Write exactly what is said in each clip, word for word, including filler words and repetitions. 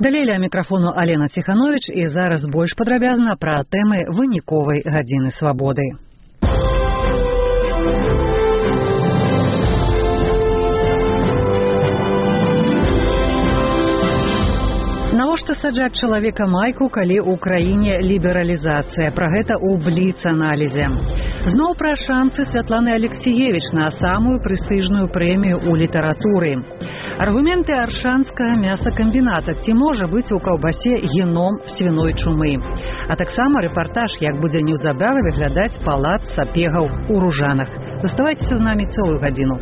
Далей ля мікрафону Алена Ціхановіч і зараз больш падрабязна пра тэмы выніковай гадзіны свабоды. Навошта саджаць чалавека майку, калі ў краіне лібералізацыя? Пра гэта ў бліц-аналізе. Зноў пра шанцы Святланы Алексіевіч на самую прэстыжную прэмію ў літаратуры. Аргументы аршанскага мясакамбіната. Ці можа быць у каўбасе геном свіной чумы? А таксама рэпартаж, як будзе неўзабаве выглядаць палац сапегаў у Ружанах. Заставайцеся з намі цэлую гадзіну.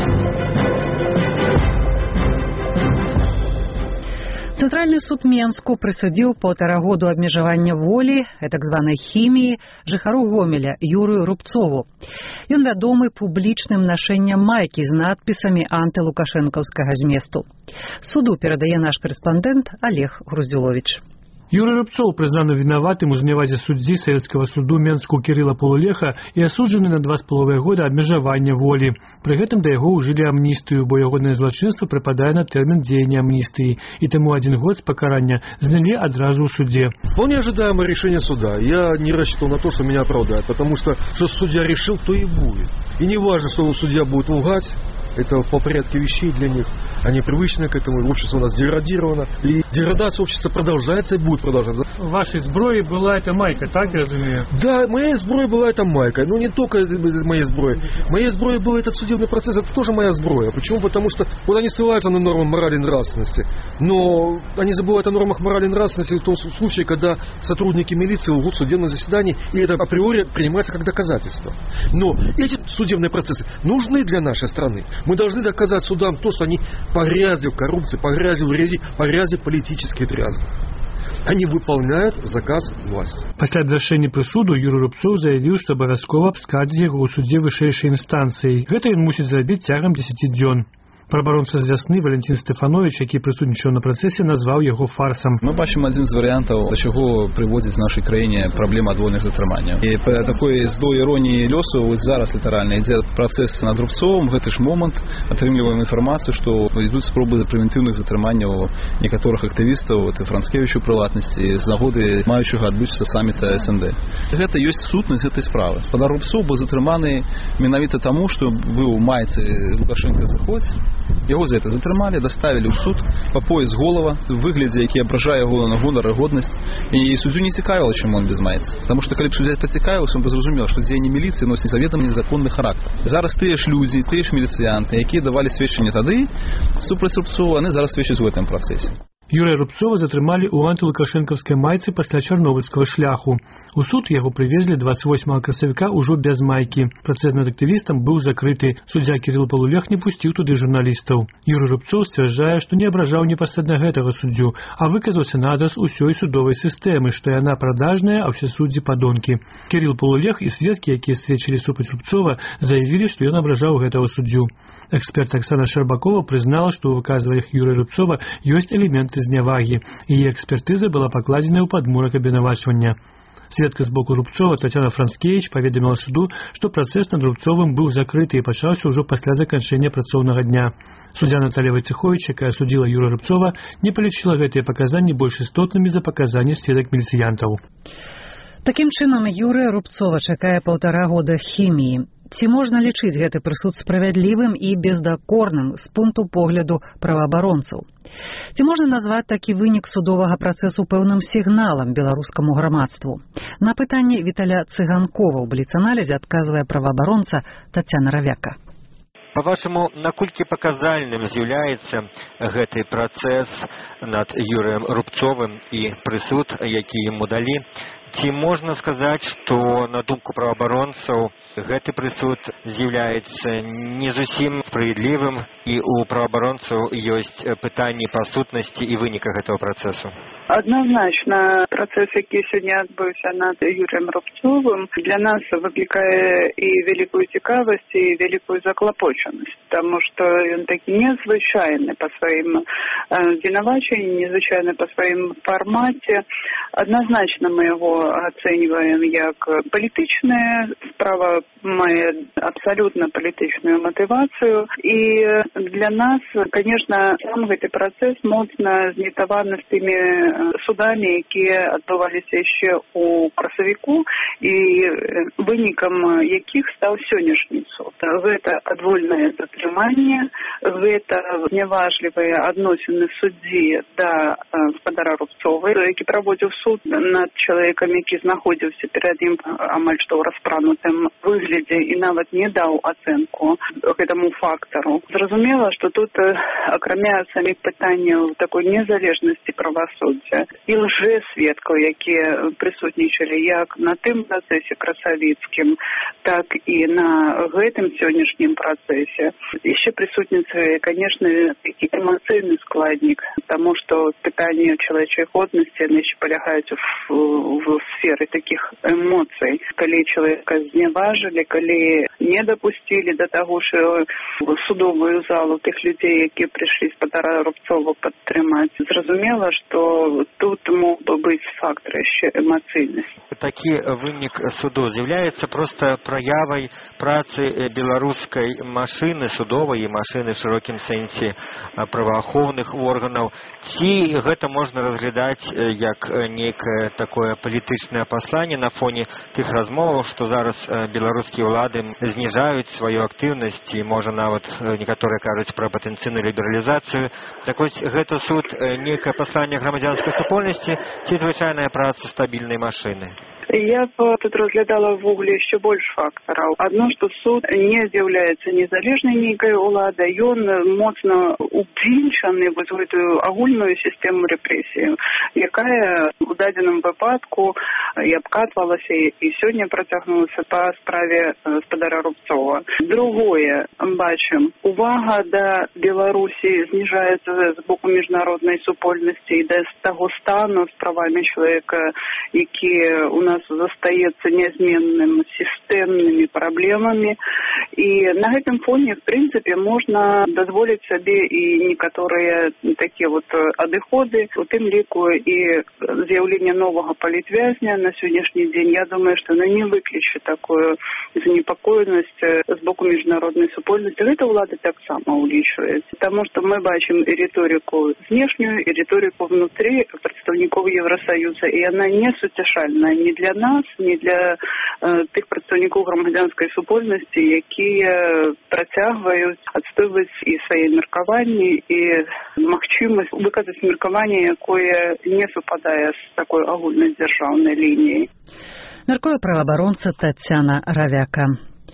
Цэнтральны суд Менску прысудзіў паўтара году абмежавання волі, так званай хіміі, жыхару Гомеля Юрыю Рубцову. Ён вядомы публічным нашэннем майкі з надпісамі антылукашэнкаўскага зместу. Суду перадае наш корэспандэнт Олег Груздзюловіч. Юрий Рубцов признан виноватым у зневазе судьи Советского суду Менску Кирилла Полулеха и осуджены на два с половиной года обмежавання волі. При гэтым да яго ўжылі амністыю, бо ягонае злачынства прыпадае на тэрмін дзеяння амністыі, и тому один год с покарання знялі адразу ў суде. Вполне ожидаемое решение суда. Я не рассчитывал на то, что меня оправдают, потому что что судья решил, то и будет. И не важно, что судья будет лгать. Это по порядку вещей для них. Они привычны к этому. Общество у нас деградировано. И деградация общества продолжается и будет продолжаться. Вашей сброей была эта майка, так я разумею? Да, моей сброей была эта майка. Но не только моей сброей. Моей сброей был этот судебный процесс. Это тоже моя сброя. Почему? Потому что вот они ссылаются на нормы морали и нравственности. Но они забывают о нормах морали и нравственности в том случае, когда сотрудники милиции лгут в судебном заседании. И это априори принимается как доказательство. Но эти судебные процессы нужны для нашей страны. Мы должны доказать судам то, что они погрязли в коррупции, погрязли в грязи, погрязли в политической грязи. Они выполняют заказ власти. Пасля абвяшчэння прысуду Юрий Рубцов заявіў, што абавязкова абскардзіць яго ў судзе вышэйшай інстанцыі. Гэта ён мусіць зрабіць цягам дзесяці дзён. Прабаронца з вясны Валентин Стефанович, які прысутнічаў на працэсе, назваў яго фарсам. Мы бачым адзін з варыянтаў, да чаго прыводзіць в нашай краіне праблема адвольных затрыманняў. І па такой здой іроніі лёсу вось зараз літаральна ідзе працэс над Рубцовым, гэты ж момант атрымліваем інфармацыю, што ідуць спробы прэвентыўных затрыманняў некаторых актывістаў, вот і Францкевічу ў прыватнасці, з нагоды маючага адбыцца саміта эс эн дэ. Гэта ёсць сутнасць гэтай справы. Спадар Рубцов быў затрыманы менавіта таму, што быў у майцы Лукашенка заходзь. Яго за это затрымалі, даставілі ў суд па пояс голава, в выглядзе, які абражае яго на гонар і годнасць. І суддзю не цікавіла, чаму он без майцы. Таму што калі б суддзя пацікавіўся, он бы зразумеў, што дзеянні міліцыі носяць заведама незаконны характар. Зараз тыя ж людзі, тыя ж міліцыянты, якія давалі сведчанне тады супраць Рубцова, яны зараз сведчаць у гэтым працэсе. Юрия Рубцова затрымалі ў антылукашэнкаўскай майцы пасля чарнобыльскага шляху. У суд яго прывезлі двадцать восьмага красавіка ўжо без майкі. Працэс над актывістам быў закрыты. Суддзя Кирилл Полулех не пусціў туды журналістаў. Юрий Рубцов сцвярджае, што не абражаў непасрэдна гэтага суддзю, а выказаўся на адрас усёй судовай сістэмы, што яна прадажная, а ўсе суддзі падонкі. Кирилл Полулех і сведкі, якія сведчылі супраць Рубцова, заявілі, што ён абражаў гэтага суддзю. Эксперт Оксана Щербакова прызнала, што ў выказваннях Юрия Рубцова ёсць элементы знявагі, і яе экспертыза была пакладзена ў падмурак абвінавачвання. Сведка з боку Рубцова Татьяна Францкевич паведаміла суду, што працэс над Рубцовым быў закрыты і пачаўся ўжо пасля заканчэння працоўнага дня. Суддзя Наталья Войцехович, якая судзіла Юрия Рубцова, не палічыла гэтыя паказанні больш істотнымі за паказанні сведак міліцыянтаў. Такім чынам, Юрыя Рубцова чакае паўтара года хіміі. Ці можна лічыць гэты прысуд справядлівым і бездакорным з пункту погляду праваабаронцаў? Ці можна назваць такі вынік судовага працэсу пэўным сігналам беларускаму грамадству? На пытанне Віталя Цыганкова ў бліц-аналізе адказвае праваабаронца Тацяна Равяка. Па-вашаму, наколькі паказальным з'яўляецца гэты працэс над Юрыем Рубцовым і прысуд, які яму далі? Ці можна сказаць, што, на думку праваабаронцаў, гэты прысуд з'яўляецца не зусім справядлівым і у праваабаронцаў ёсць пытанні па сутнасці і выніка гэтага працэсу? Однозначно, процес, який сьогодні відбувся над Юрієм Рубцовим, для нас викликає і велику цікавість, і велику заклопоченість, тому що він такий незвичайний по своїм звинуваченням, незвичайний по своїм форматі. Однозначно ми його оцінюємо як політичне, справа має абсолютно політичну мотивацію. І для нас, звісно, сам цей процес моцно знітований з тими судами, які відбувалися ще у красовику, і виником яких став сьогоднішній суд. Це відвольне затримання, це неважливі відносини судді до господара Рубцова, який проводив суд над чоловіком, який знаходився перед ним амаль що в розпранутому вигляді і навіть не дав оцінку цьому фактору. Зрозуміло, що тут, окрім самих питань такої незалежності правосуддя і лжесвідків, які присутнічали як на тим процесі красовицьким, так і на гэтым сьогоднішнім процесі. І ще присутніця, звісно, такий емоційний складник, тому що питання чоловічої годності, вони ще полягають в, в сфері таких емоцій. Коли чоловіка зневажили, коли не допустили до того, що в судову залу тих людей, які прийшли з Господара Рубцова підтримати, зрозуміло, що тут мог би бути фактор ще емоційності. Такий винік суду з'являється просто проявою праці білоруської машини, судової машини в широкім сенсі правоохоўных органів. Ці гэта можна розглядати як некое такое політичне послання на фоні тих розмов, що зараз білоруські влади знижають свою активність і може навіть некоторі кажуть про потенційну лібералізацію. Так ось гэта суд некое послання громадянської супольності ці звичайна праця стабільної машини. Я б тут розглядала в углі ще більше факторів. Одно, що суд не з'являється незалежною ніякою владою, він моцно увінчаний в цю агульну систему репресій, яка у даденому випадку і обкатувалася, і сьогодні протягнулася по справі господара Рубцова. Друге, бачимо, увага до Білорусі знижається з боку міжнародної супольності і до того стану з правами чоловіка, які у нас застається незмінним системними проблемами. І на гэтым фоне, в принципе, можна дозволить собі і некоторые такі от адыходы, у тим ліку і з'явлення нового політв'язня на сьогоднішній день. Я думаю, що воно не виключить таку занепокоєність з боку міжнародної супольності. Гэта влада так само увеличує. Тому що ми бачимо і риторику знешню, і риторику внутрі представників Євросоюзу, і вона не сутішальна ні для нас, ні для е, тих представників громадянської супольності, які е, протягують, відстоюють і свої міркування, і можливість виказати міркування, яке не співпадає з такою агульною державною лінією. Мяркуе праваабаронца Тацяна Равяка.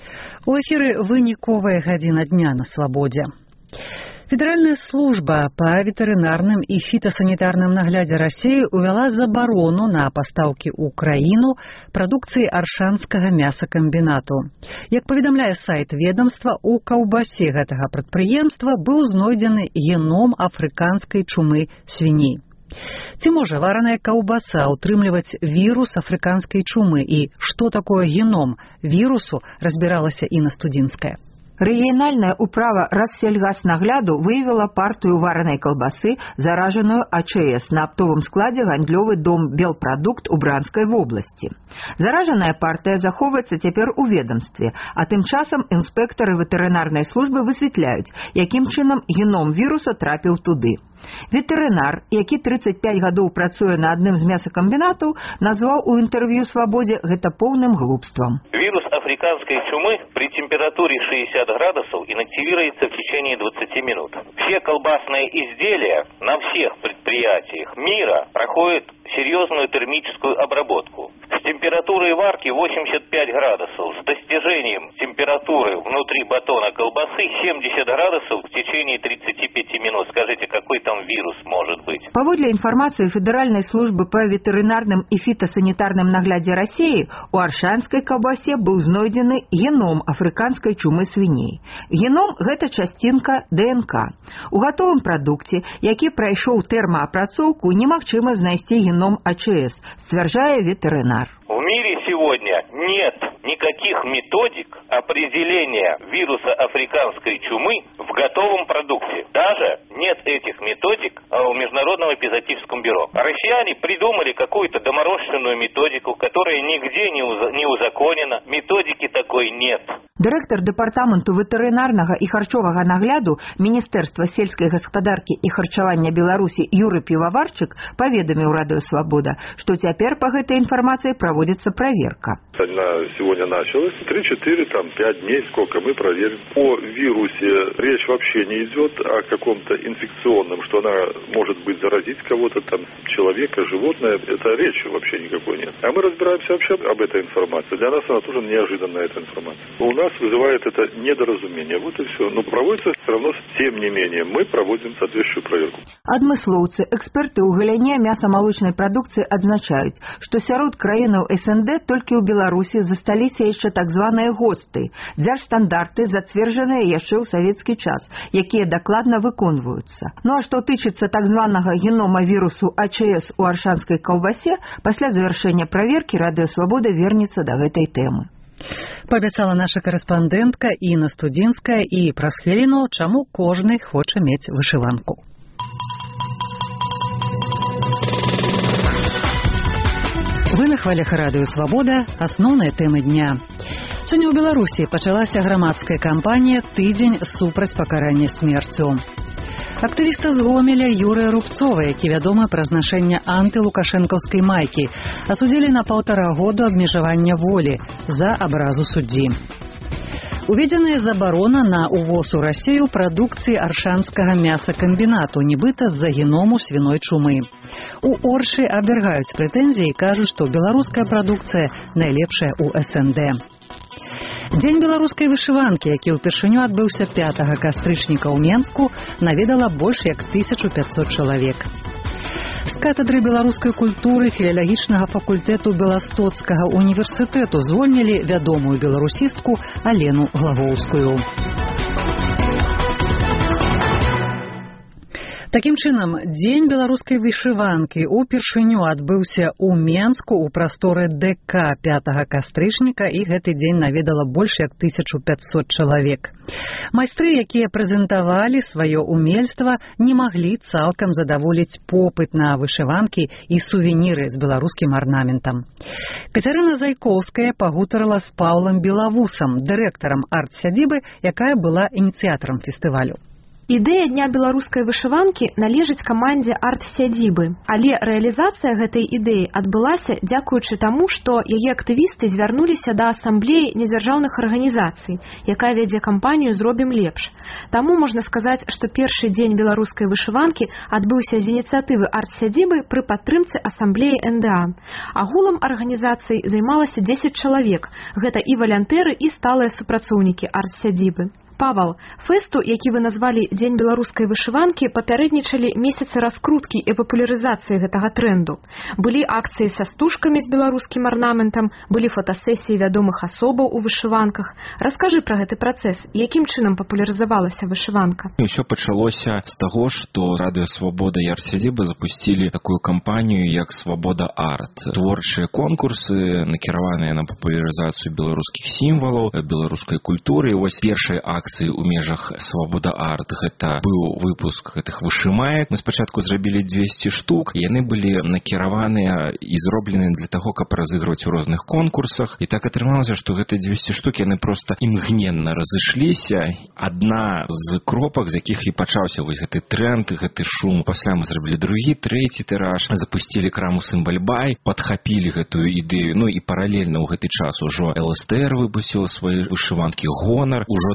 У эфіры выніковая гадзіна дня на свабодзе. Федеральная служба по ветеринарным и фитосанитарным наглядзе России увела забарону на поставки ў краіну продукции Аршанскага мясакамбінату. Як паведамляе сайт ведомства, у каўбасе гэтага прадпрыемства быў знойдзены геном афрыканскай чумы свіней. Ці можа вараная каўбаса утрымліваць вірус афрыканскай чумы і што такое геном вірусу, разбіралася Інна Студзінская. Рэгіянальная ўправа Рассельгаснагляду выявила партыю варанай калбасы, заражаную А Ч С на аптовым складзе гандлёвы дом «Белпрадукт» у Бранскай вобласці. Заражаная партыя захоўваецца цяпер у ведомстве, а тым часам інспектары ветэрынарнай службы высвятляюць, якім чынам геном віруса трапіў туды. Ветэрынар, які трыццаць пяць гадоў працуе на адным з мясакамбінатаў, назваў у інтэрв'ю «Свабодзе» гэта поўным глупствам. Вирус африканской чумы при температуре шестьдесят градусов инактивируется в течение двадцати минут. Все колбасные изделия на всех предприятиях мира проходят серьезную термическую обработку. С температурой варки восемьдесят пять градусов, с достижением температуры внутри батона колбасы семьдесят градусов в течение тридцати пяти минут. Скажите, какой там вирус может быть? Паводле інфармацыі Федэральнай службы па ветэрынарным і фітасанітарным наглядзе Расіі, у аршанскай каўбасе быў знойдзены геном афрыканскай чумы свіней. Геном – гэта часцінка ДНК. У гатовым прадукце, які прайшоў тэрмаапрацоўку, немагчыма знайсці геном АЧС, сцвярджае ветэрынар. В мире сегодня нет никаких методик определения вируса африканской чумы в готовом продукте. Даже нет этих методик у Международного эпизоотического бюро. Россияне придумали какую-то доморощенную методику, которая нигде не, уз... не узаконена. Методики такой нет. Дырэктар дэпартаменту ветэрынарнага і харчовага нагляду Міністэрства сельскай гаспадаркі і харчавання Беларусі Юрый Пивоварчык паведаміў Радыё Свабода, што цяпер па гэтай інфармацыі проводится проверка. Она сегодня началась. три-четыре, там, пять дней, сколько мы проверим. По вирусе речь вообще не идет о каком-то инфекционном, что она может быть заразить кого-то, там, человека, животное. Это речи вообще никакой нет. А мы разбираемся вообще об этой информации. Для нас она тоже неожиданная, эта информация. У нас вызывает это недоразумение. Вот и все. Но проводится все равно, тем не менее, мы проводим соответствующую проверку. Адмыслоўцы, эксперты ў галіне мяса-малочнай прадукцыі адзначаюць, што сярод краінаў СНД толькі ў Беларусі засталіся яшчэ так званыя ГОСТы, дзяржстандарты, зацверджаныя яшчэ ў савецкі час, якія дакладна выконваюцца. Ну а што тычыцца так званага генома вірусу АЧС у аршанскай каўбасе, пасля завяршэння праверкі Радыё Свабода вернецца да гэтай тэмы. Паабяцала наша карэспандэнтка Інна Студзінская, і праз хвіліну, чаму кожны хоча мець вышыванку. Вы на хвалях Радыё Свабода. Асноўныя тэмы дня. Сёння ў Беларусі пачалася грамадская кампанія «Тыдзень супраць пакарання смерцю». Актывіста з Гомеля Юрыя Рубцова, які вядомы пра знашэнне антылукашэнкаўскай майкі, асудзілі на паўтара году абмежавання волі за абразу суддзі. Уведзеная забарона на увоз у Расію прадукцыі аршанскага мясакамбінату, нібыта з-за геному свіной чумы. У Оршы абвяргаюць прэтэнзіі і кажуць, што беларуская прадукцыя найлепшая ў СНД. Дзень беларускай вышыванкі, які ўпершыню адбыўся пятага кастрычніка ў Менску, наведала больш як тысячу пятьсот чалавек. З катедры беларускай культуры філалагічнага факультэту Беластоцкага універсітэту звольнілі вядомую беларусістку Алену Главоўскую. Такім чынам, дзень беларускай вышыванкі упершыню адбыўся ў Менску ў прасторы ДК пятага кастрычніка, і гэты дзень наведала больш як тысячу пятьсот чалавек. Майстры, якія прэзентавалі сваё умельства, не маглі цалкам задаволіць попыт на вышыванкі і сувеніры з беларускім арнаментам. Кацярына Зайкоўская пагутарыла з Паўлам Белавусам, дырэктарам арт-сядзібы, якая была ініцыятарам фестывалю. Ідэя дня беларускай вышыванкі належыць камандзе арт-сядзібы, але рэалізацыя гэтай ідэі адбылася дзякуючы таму, што яе актывісты звярнуліся да асамблеі незаржаўных арганізацый, якая вядзе кампанію «Зробім лепш». Таму можна сказаць, што першы дзень беларускай вышыванкі адбыўся з ініцыятывы арт-сядзібы пры падтрымцы асамблеі эн дэ а. Агулам арганізацый займалася дзесяць чалавек. Гэта і валянтэры, і сталыя супрацоўнікі арт-сядзібы. Павал, фэсту, які вы назвалі Дзень беларускай вышыванкі, папярэднічалі месяцы раскруткі і папулярызацыі гэтага трэнду. Былі акцыі са стужкамі з беларускім арнаментам, былі фотасесіі вядомых асобаў у вышыванках. Раскажы пра гэты працэс, якім чынам папулярызавалася вышыванка? Усё пачалося з таго, што Радыё Свабода і арт-сядзіба запусцілі такую кампанію, як «Свабода арт». Творчыя конкурсы, накіраваныя на папулярызацыю беларускіх сімвалаў, беларускай культуры. І вось першая акцыя у межах «Свабода арт» гэта быў выпуск гэтых вышымаек. Мы спачатку зрабілі двесце штук. Яны былі накіраваныя і зроблены для таго, каб разыгрываць у розных конкурсах. І так атрымалася, што гэтыя двесце штук яны проста імгненна разышліся. Адна з кропак, з якіх і пачаўся вось гэты тренд, гэты шум. Пасля мы зрабілі другі, трэці тыраж, запусцілі краму «Сімбальбай», падхапілі гэтую ідэю. Ну і паралельна ў гэты час ужо эл эс тэ эр выпусціла свае вышыванкі «Гонар». Ужо да гэтага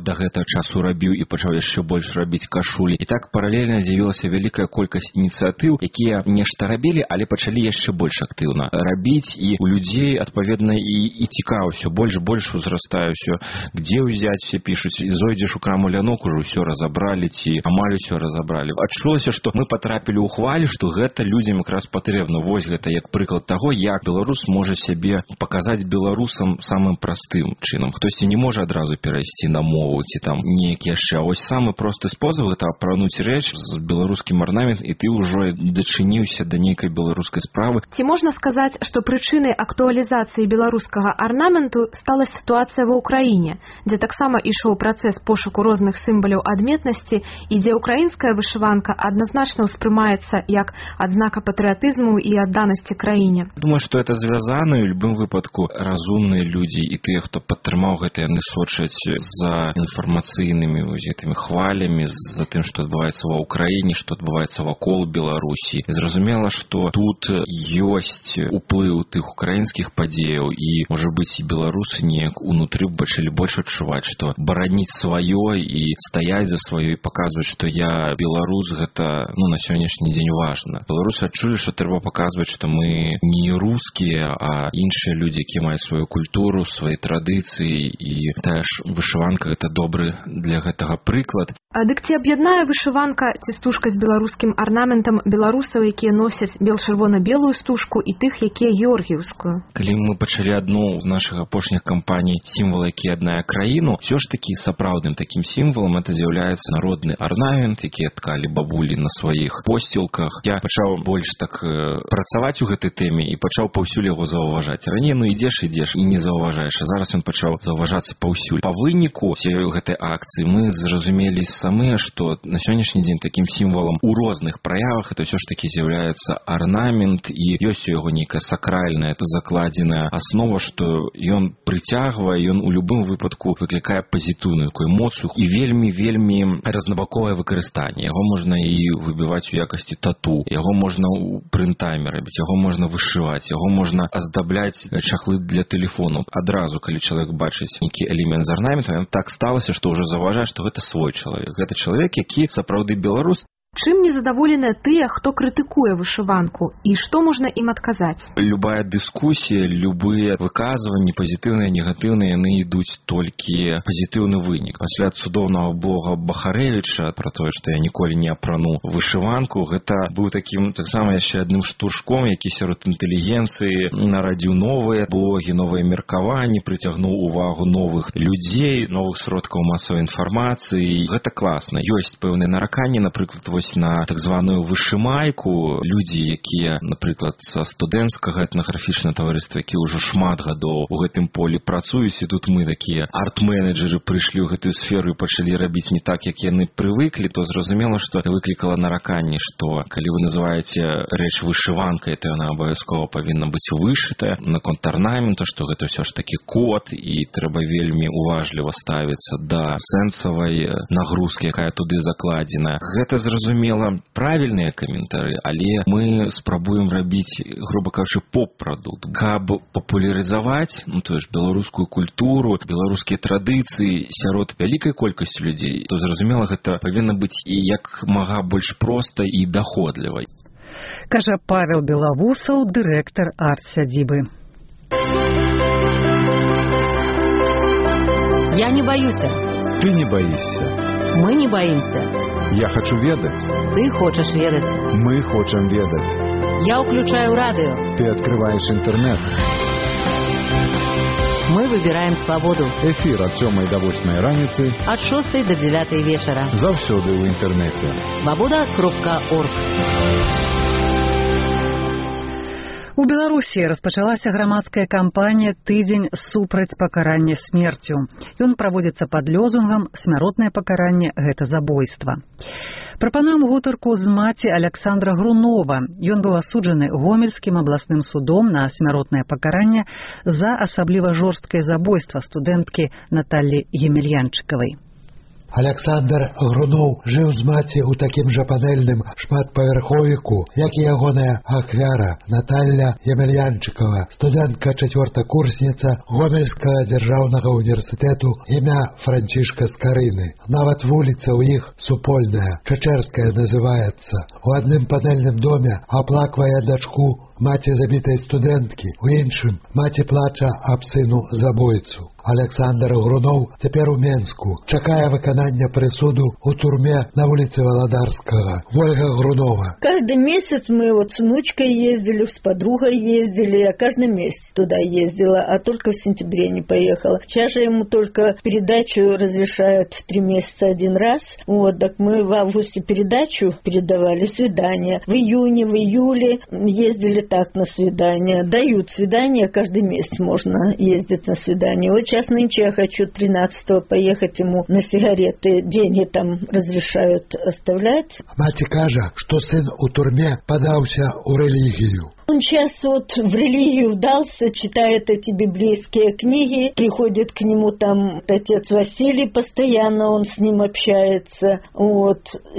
нейкага часу рабіў і пачаў яшчэ больш рабіць кашулі. І так паралельна з'явілася вялікая колькасць ініцыятыў, якія нешта рабілі, але пачалі яшчэ больш актыўна рабіць, і у людзей адпаведна і, і цікава ўсё больш больш узрастае ўсё, дзе ўзяць, все пішуць, і зойдзеш у краму лянок, ужо ўсё разабралі ці амаль усё разабралі. Адчулася, што мы патрапілі ў хвалю, што гэта людзям якраз патрэбна. Вось гэта як прыклад таго, як беларус можа сябе паказаць беларусам самым простым чынам. Хтосьці не можа адразу перайсці на мову ці там неяк яшчэ. Вось самы просты спосаб гэта апрануць рэч з беларускім арнамент, і ты ўжо дачыніўся да нейкай беларускай справы. Ці можна сказаць, што прычынай актуалізацыі беларускага арнаменту стала сітуацыя ва ўкраіне, дзе таксама ішоў працэс пошуку розных сімваляў адметнасці і дзе украінская вышыванка адназначна ўспрымаецца як адзнака патрыятызму і адданасці краіне? Думаю, што это звязана, і ў любым выпадку разумныя людзі і тыя, хто падтрымаў гэта, яны сочаць за інфармацыйнымі гэтымі хвалямі, за тым, што адбываецца ва ўкраіне, што адбываецца вакол Беларусі. Зразумела, што тут ёсць уплыў тых украінскіх падзеяў, і, можа быць, і беларусы неяк унутры пачалі больш адчуваць, што бараніць сваё і стаяць за сваё і паказваць, што я беларус, гэта ну, на сённяшні дзень важна. Беларусы адчулі, што трэба паказваць, што мы не рускія, а іншыя людзі, якія маюць сваю культуру, свае традыцыі, і тая ж вышыванка гэта добры для гэтага прыклад. А дык ці аб'яднае вышыванка ці стужка з беларускім арнаментам беларусаў, якія носяць бел-чырвона-белую стужку, і тых, якія георгіўскую? Калі мы пачалі адну з нашых апошніх кампаній сімвал, які аднае краіну, ўсё ж такі сапраўдным такім сімвалам это з'яўляецца народны арнамент, які ткалі бабулі на сваіх посцілках. Я пачаў больш так э, працаваць у гэтай тэме і пачаў паўсюль яго заўважаць. Раней ну ідзеш, ідзеш і не заўважаеш, а зараз ён пачаў заўважацца паўсюль. Па выніку гэтай акцыі мы зразумелі самыя, што на сённяшні дзень такім сімвалам у розных праявах это ўсё ж такі з'яўляецца арнамент, і ёсць у яго нейкая сакральная, это закладзеная аснова, што ён прыцягвае, ён у любым выпадку выклікае пазітыўную такую эмоцыю і вельмі-вельмі разнабаковае выкарыстанне. Яго можна і выбіваць у якасці тату, яго можна ў прынтайме рабіць, яго можна вышываць, яго можна аздабляць чахлы для тэлефону. Адразу, калі чалавек бачыць нейкі элемент з арнаментам, так сталася, што ўжо заўважае, што гэта свой чалавек. Гэта чалавек, які сапраўды беларус. Чым незадаволеныя тыя, хто крытыкуе вышыванку, і што можна ім адказаць? Любая дыскусія, любыя выказванні, пазітыўныя, негатыўныя, яны ідуць толькі пазітыўны вынік. Пасля цудоўнага блога Бахарэвіча пра тое, што я ніколі не апрану вышыванку, гэта быў такім таксама яшчэ адным штуршком, які сярод інтэлігенцыі нарадзіў новыя блогі, новыя меркаванні, прыцягнуў увагу новых людзей, новых сродкаў масавай інфармацыі. Гэта класна. Ёсць пэўныя нараканні, напрыклад, на так званую вышымайку. Людзі, якія, напрыклад, са студэнцкага этнаграфічнага таварыства, які ўжо шмат гадоў у гэтым полі працуюць, і тут мы такія арт-менеджеры прыйшлі ў гэтую сферу і пачалі рабіць не так, як яны прывыклі, то зразумела, што это выклікала нараканні, што калі вы называеце рэч вышыванкай, то яна абавязкова павінна быць вышытая наконт арнаменту, што гэта ўсё ж такі код, і трэба вельмі уважліва ставіцца да сэнсавай нагрузкі, якая туды закладзена. Гэта зразумела зразумела, правільныя каментары, але мы спрабуем рабіць, грубо кажучы, поп-прадукт. Каб папулярызаваць, ну, то ж, беларускую культуру, беларускія традыцыі сярод вялікай колькасці людзей, то зразумела, гэта павінна быць і як мага больш проста і даходлівай. Кажа Павел Белавусаў, дырэктар арт-сядзібы. Я не боюся. Ты не боишься. Мы не боимся. Я хочу ведать. Ты хочешь ведать. Мы хочем ведать. Я включаю радио. Ты открываешь интернет. Мы выбираем свободу. Эфир от сёмай до восьмай раніцы. От шостай до дзевятай вечера. Заўсёды ў інтэрнэце. свобода кропка орг. У Беларусі распачалася грамадская кампанія «Тыдзень супраць пакарання смерцю». Ён праводзіцца пад лёзунгам «Смяротнае пакаранне – гэта забойства». Прапануем гутарку з маці Аляксандра Грунова. Ён быў асуджаны Гомельскім абласным судом на смяротнае пакаранне за асабліва жорсткае забойства студэнткі Наталлі Емельянчыкавай. Аляксандр Груноў жыў з маці ў такім жа панельным шматпавярховіку, як і ягоная ахвяра Наталья Емельянчыкова, студэнтка чацвёртакурсніца Гомельскага дзяржаўнага універсітэту імя Францішка Скарыны. Нават вуліца ў іх супольная, Чачэрская называецца. У адным панельным доме аплаквае дачку маці забітай студэнткі, у іншым маці плача аб сыну забойцу. Аляксандр Груноў цяпер у Менску, чакае выканання прысуду у турме на вуліцы Валадарскага. Ольга Грунова. Каждый месяц мы вот с внучкой ездили, с подругой ездили, я каждый месяц туда ездила, а только в сентябре не поехала. Сейчас же ему только передачу разрешают в три месяца один раз. Вот, так мы в августе передачу передавали, свидания. В июне, в июле ездили так на свидания. Дают свидания, каждый месяц можно ездить на свидание. Вот сейчас нынче я хочу тринадцатого поехать ему на сигареты. Деньги там разрешают оставлять. Маці кажа, што сын у турме падаўся ў рэлігію. Он сейчас вот в религию вдался, читает эти библейские книги, приходит к нему там отец Василий, постоянно он с ним общается, вот,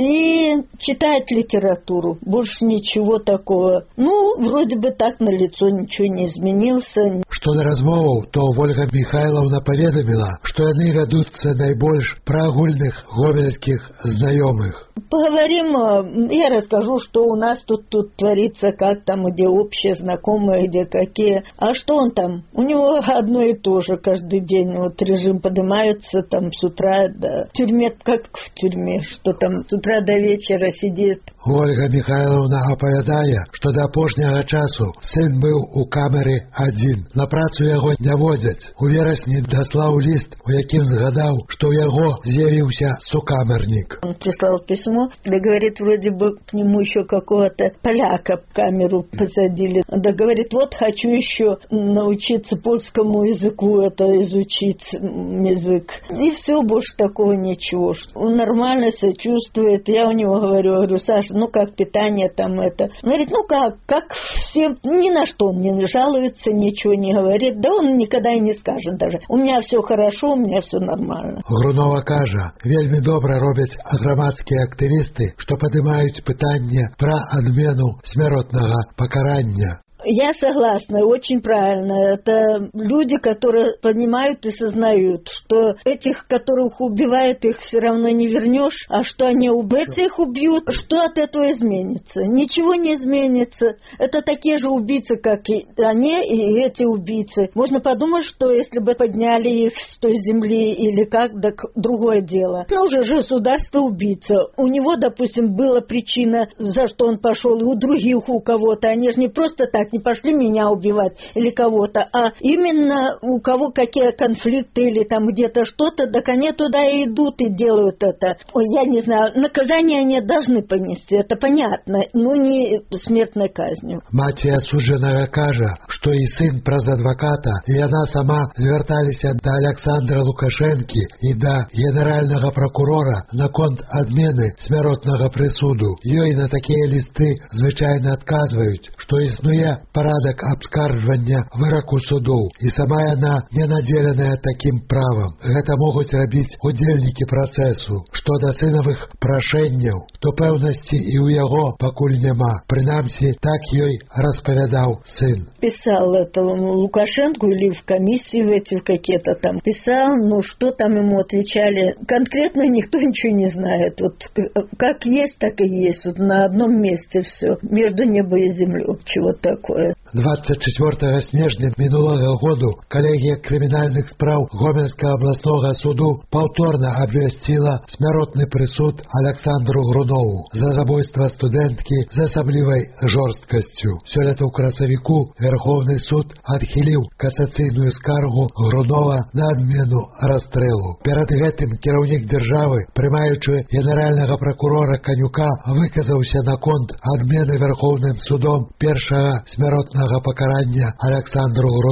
и читает литературу, больше ничего такого. Ну, вроде бы так на лицо ничего не изменился. Что до размоваў, то Ольга Михайловна поведомила, что яны вядуцца найбольш пра агульных гомельскіх знаёмых. Поговорим, я расскажу, что у нас тут, тут творится, как там, где общие знакомые, где какие. А что он там? У него одно и то же каждый день. Вот режим поднимается там с утра до... В тюрьме, как в тюрьме, что там с утра до вечера сидит. Ольга Михайловна апавядае, што да апошняга часу сын быў у камеры адзін. На працу яго не водзяць. У верасні даслаў ліст, у якім згадаў, што ў яго з'явіўся сукамернік. Он прислал письмо, да говорит, вроде бы к нему еще какого-то поляка в камеру посадили. Да говорит, вот хочу еще научиться польскому языку, это изучить язык. И все, больше такого ничего. Он нормально себя чувствует. Я у него говорю, говорю, Саша, ну как питание там это? Он говорит, ну как, как все, ни на что он не жалуется, ничего не говорит. Да он никогда и не скажет даже. У меня все хорошо, у меня все нормально. Грунова кажа, вельмі добра робяць грамадскія актывісты, што падымаюць пытанне пра адмену смяротнага пакарання. Я согласна, очень правильно. Это люди, которые понимают и сознают, что этих, которых убивают, их все равно не вернешь, а что они убийцы их убьют, что от этого изменится? Ничего не изменится. Это такие же убийцы, как и они, и эти убийцы. Можно подумать, что если бы подняли их с той земли или как, так другое дело. Но уже же государство убийца. У него, допустим, была причина, за что он пошел, и у других, у кого-то. Они же не просто так не пошли меня убивать или кого-то, а именно у кого какие конфликты или там где-то что-то, так они туда и идут и делают это. Ой, я не знаю, наказание они должны понести, это понятно, но не смертной казнью. Маці асуджанага кажа, што і сын праз адваката, і яна сама звярталіся да Аляксандра Лукашэнкі і да генеральнага прокурора наконт адмены смяротнага прысуду. Ёй на такія лісты звычайна адказваюць, што існуе парадак абскарджвання выраку судоў, і сама яна не надзеленая такім правам. Гэта могуць рабіць удзельнікі працэсу. Што да сынавых прашэнняў, то пэўнасці і ў яго пакуль няма. Прынамсі, так ёй распавядаў сын. Писал этому Лукашенко или в комиссии в эти какие-то там писал, ну что там ему отвечали. Конкретно никто ничего не знает. Вот как есть, так и есть. Вот на одном месте все. Между небом и землей. Чего такое. двадцать четвёртага снежня мінулага году калегія крымінальных спраў Гомельскага абласнога суду паўторна абвясціла смяротны прысуд Аляксандру Грунову за забойства студэнткі з асаблівай жорсткасцю. Сёлета ў красавіку Верховны суд адхіліў касацыйную скаргу Грунова на адмену расстрэлу. Перад гэтым кіраўнік дзяржавы, прымаючы генеральнага прокурора Канюка, выказаўся наконт адмены Верховным судом першага смяротнага пакарання Аляксандру Грунову.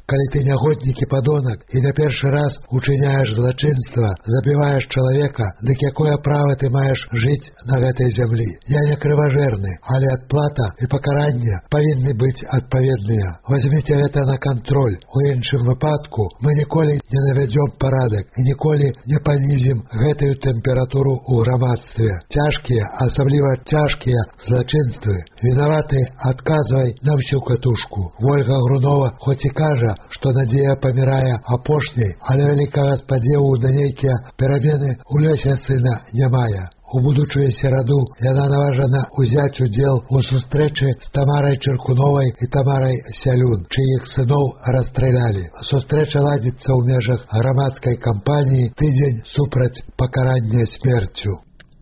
калі ты нягоднік і падонак і на першы раз учыняеш злачынства, забіваеш чалавека, дык якое права ты маеш жыць на гэтай зямлі? Я не крыважэрны, але адплата і пакаранне павінны быць адпаведныя. Возьміце гэта на кантроль. У іншым выпадку мы ніколі не навядзём парадак і ніколі не панізім гэтую тэмпературу ў грамадстве. Цяжкія, асабліва цяжкія злачынствы. Вінаваты адказвай на всю катушку. Вольга Грунова хоць і кажа, што надзея памірае апошняй, але вялікага спадзеву на нейкія перамены ў лёсе сына не мае. У будучую сераду яна наважана ўзяць удзел у сустрэчы з Тамарай Чыркуновай і Тамарай Сялюн, чыіх сыноў расстралялі. Сустрэча ладзіцца ў межах грамадскай кампаніі «Тыдзень супраць пакарання смерцю».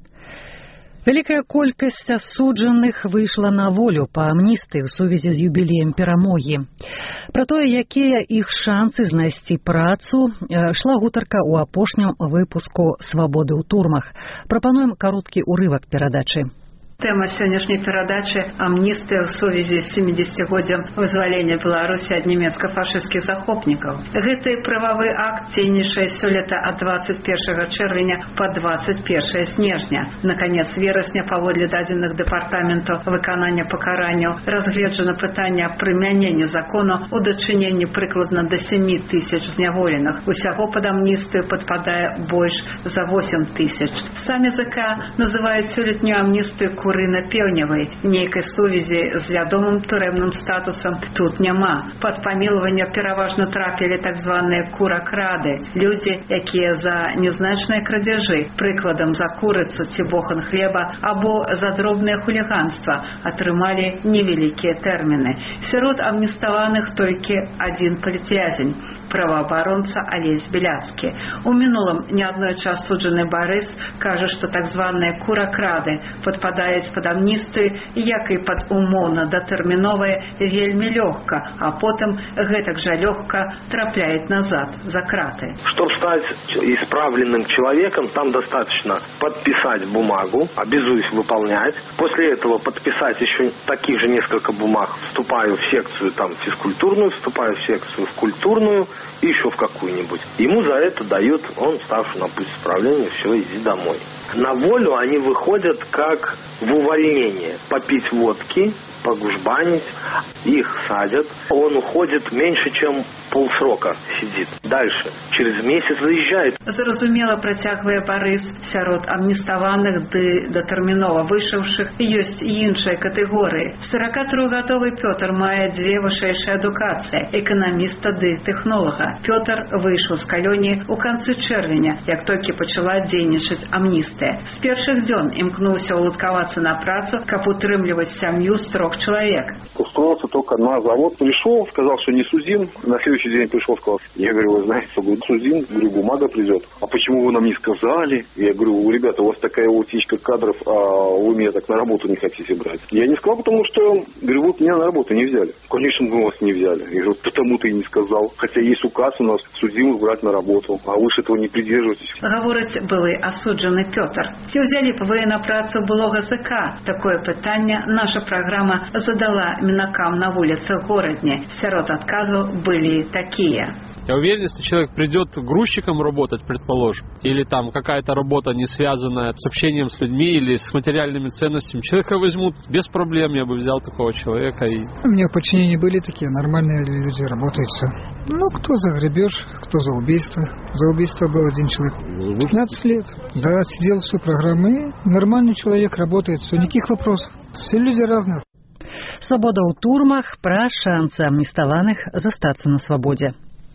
Вялікая колькасць асуджаных выйшла на волю па амністыі ў сувязі з юбілеем перамогі. Пра тое, якія іх шанцы знайсці працу, шла гутарка ў апошнім выпуску «Свабоды ў турмах». Прапануем кароткі ўрывак перадачы. Тэма сённяшняй перадачы амністыя ў сувязі з сямідзесяцігоддзям вызвалення Беларусі ад нямецка-фашысцкіх захопнікаў. Гэты прававы акт дзейнічае сёлета ад дваццаць першага чэрвеня па дваццаць першае снежня. На канец верасня, паводле дадзеных дэпартаменту выканання пакаранняў, разгледжана пытанне аб прымяненні закону ў дачыненні прыкладна да сямі тысяч зняволеных. Усяго пад амністыю падпадае больш за восем тысяч. Самі ЗК называюць сёлетнюю амністыю курына-пеўневай. Нейкай сувязі з вядомым турэмным статусам тут няма. Пад памілаванне пераважна трапілі так званыя куракрады. Людзі, якія за нязначныя крадзяжы, прыкладам за курыцу ці бохан хлеба або за дробнае хуліганства, атрымалі невялікія тэрміны. Сярод амніставаных толькі адзін палітвязень, праваабаронца Алесь Беляцкі. У мінулым неаднойчы асуджаны Барыс кажа, што так званыя куракрады падпадаюць пад амністыю, як і пад умоўна датэрміновае вельмі лёгка, а потым гэтак жа лёгка трапляет назад за краты. Чтобы стать исправленным человеком, там достаточно подписать бумагу, обязуюсь выполнять. После этого подписать еще таких же несколько бумаг. Вступаю в секцию там физкультурную, вступаю в секцию в культурную и еще в какую-нибудь. Ему за это дает, он ставший на путь исправления, все, иди домой. На волю они выходят как в увольнение. Попить водки, погужбанить, их садят. Он уходит меньше, чем полсрока сидит. Дальше. Через месяц заезжает. Зразумела, працягвае Барыс, сярод амніставаных ды датэрмінова вышэўшых ёсць і іншыя катэгорыі. сорокатрохгадовы Пётр мае дзве вышэйшыя адукацыі – эканаміста ды тэхнолага. Пётр выйшаў з калоніі ў канцы чэрвеня, як толькі пачала дзейнічаць амністыя. З першых дзён імкнуўся уладкавацца на працу, каб утрымліваць сям'ю з трох чалавек. Устроился только на завод. Пришел, сказал, что не судим. На следующий день пришел, сказал, я говорю, вы знаете, что будет судим? Говорю, бумага придет. А почему вы нам не сказали? Я говорю, ребята, у вас такая утечка кадров, а вы меня так на работу не хотите брать. Я не сказал, потому что, говорю, вот меня на работу не взяли. Конечно, мы вас не взяли. Я говорю, потому ты и не сказал. Хотя есть указ у нас, судимых брать на работу. А вы же этого не придерживаетесь. Гаворыць былы асуджаны Пётр. Ці ўзялі б вы на працу былога ЗК? Такое пытанне наша праграма задала мінакам на вуліцах горадні. Сярод адказаў былі такие. Я уверен, если человек придет грузчиком работать, предположим, или там какая-то работа, не связанная с общением с людьми или с материальными ценностями, человека возьмут без проблем, я бы взял такого человека. И... У меня в подчинении были такие нормальные люди, работают все. Ну, кто за грабеж, кто за убийство. За убийство был один человек. пятнадцать лет. Да, сидел всю программу, и нормальный человек работает, все, никаких вопросов. Все люди разные. Свабода ў турмах пра шанцы амніставаных застацца на свабодзе.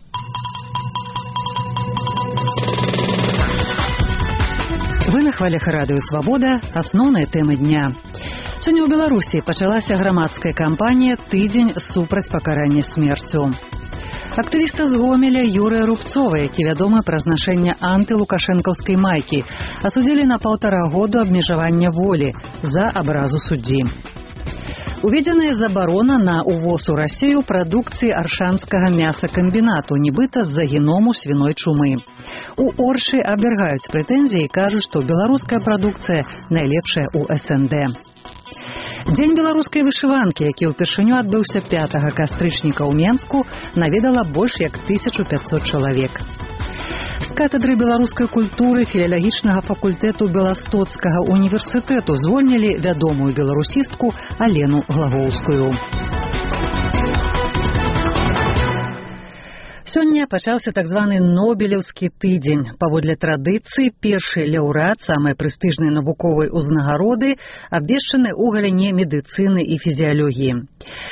Вы на хвалях радыё «Свабода» – асноўныя тэмы дня. Сёння ў Беларусі пачалася грамадская кампанія «Тыдзень супраць пакарання смерцю». Актывіста з Гомеля Юрыя Рубцова, які вядомы пра значэнне антылукашэнкаўскай майкі, асудзілі на паўтара году абмежавання волі за абразу суддзі. Уведзеная забарона на увоз у Расію прадукцыі аршанскага мясакамбінату, нібыта з-за геному свіной чумы. У Оршы абвяргаюць прэтэнзіі і кажуць, што беларуская прадукцыя найлепшая ў эс эн дэ. Дзень беларускай вышыванкі, які ўпершыню адбыўся пятага кастрычніка ў Менску, наведала больш як тысячу пятьсот чалавек. З катедры беларускай культуры філалагічнага факультэту Беластоцкага універсітэту звольнілі вядомую беларусістку Алену Глагоўскую. Сёння пачаўся так званы Нобелеўскі тыдзень. Паводле традыцыі, першы лаўрэат самай прэстыжнай навуковай узнагароды абвешчаны ў галіне медыцыны і фізіялогіі.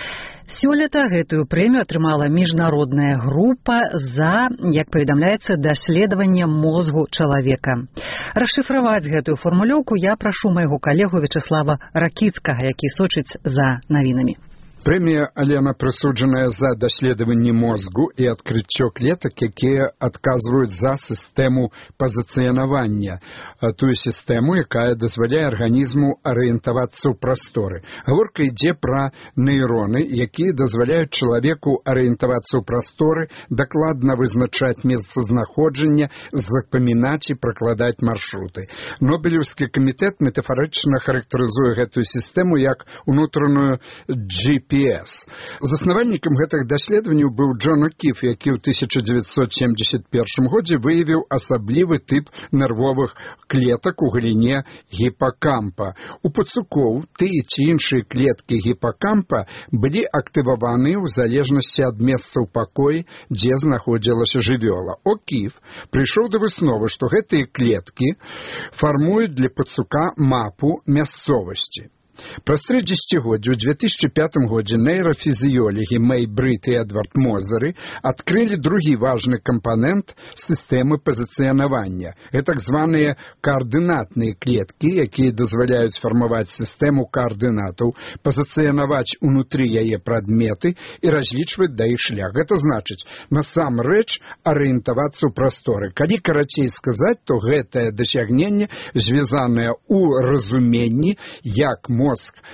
Сёлета гэтую прэмію атрымала міжнародная група за, як паведамляецца, даследаванне мозгу чалавека. Расшыфраваць гэтую фармулёўку я прашу майго калегу Вячеслава Ракіцкага, які сочыць за навінамі. Прэмія Алена прысуджаная за даследаванне мозгу і адкрыццё клетак, якія адказваюць за сістэму пазіцыянавання, тую сістэму, якая дазваляе арганізму арыентавацца ў прасторы. Гаворка ідзе пра нейроны, якія дазваляюць чалавеку арыентавацца ў прасторы, дакладна вызначаць месцазнаходжання, запамінаць і пракладаць маршруты. Нобелеўскі камітэт метафарычна характарызуе гэтую сістэму як унутраную джи пі эс. Заснавальнікам гэтых даследаванняў быў Джон О'Кіф, які ў тысяча дзевяцьсот семьдесят першым годзе выявіў асаблівы тып нервовых клетак у галіне гіпакампа. У пацукоў тыя ці іншыя клеткі гіпакампа былі актываваны ў залежнасці ад месца ў пакоі, дзе знаходзілася жывёла. О'Кіф прыйшоў да высновы, што гэтыя клеткі фармуюць для пацука мапу мясцовасці. Праз тры дзесяцігоддзі ў две тысячы пятым годзе нейрафізіёлогі Мэй Брыт і Эдвард Мозары адкрылі другі важны кампанент сістэмы пазіцыянавання. Гэта так званыя каардынатныя клеткі, якія дазваляюць фармаваць сістэму каардынатаў, пазіцыянаваць унутры яе прадметы і разлічваць да іх шлях. Гэта значыць, насамрэч арыентавацца ў прасторы. Калі карацей сказаць, то гэтае дасягненне звязанае ў разуменні, як мозг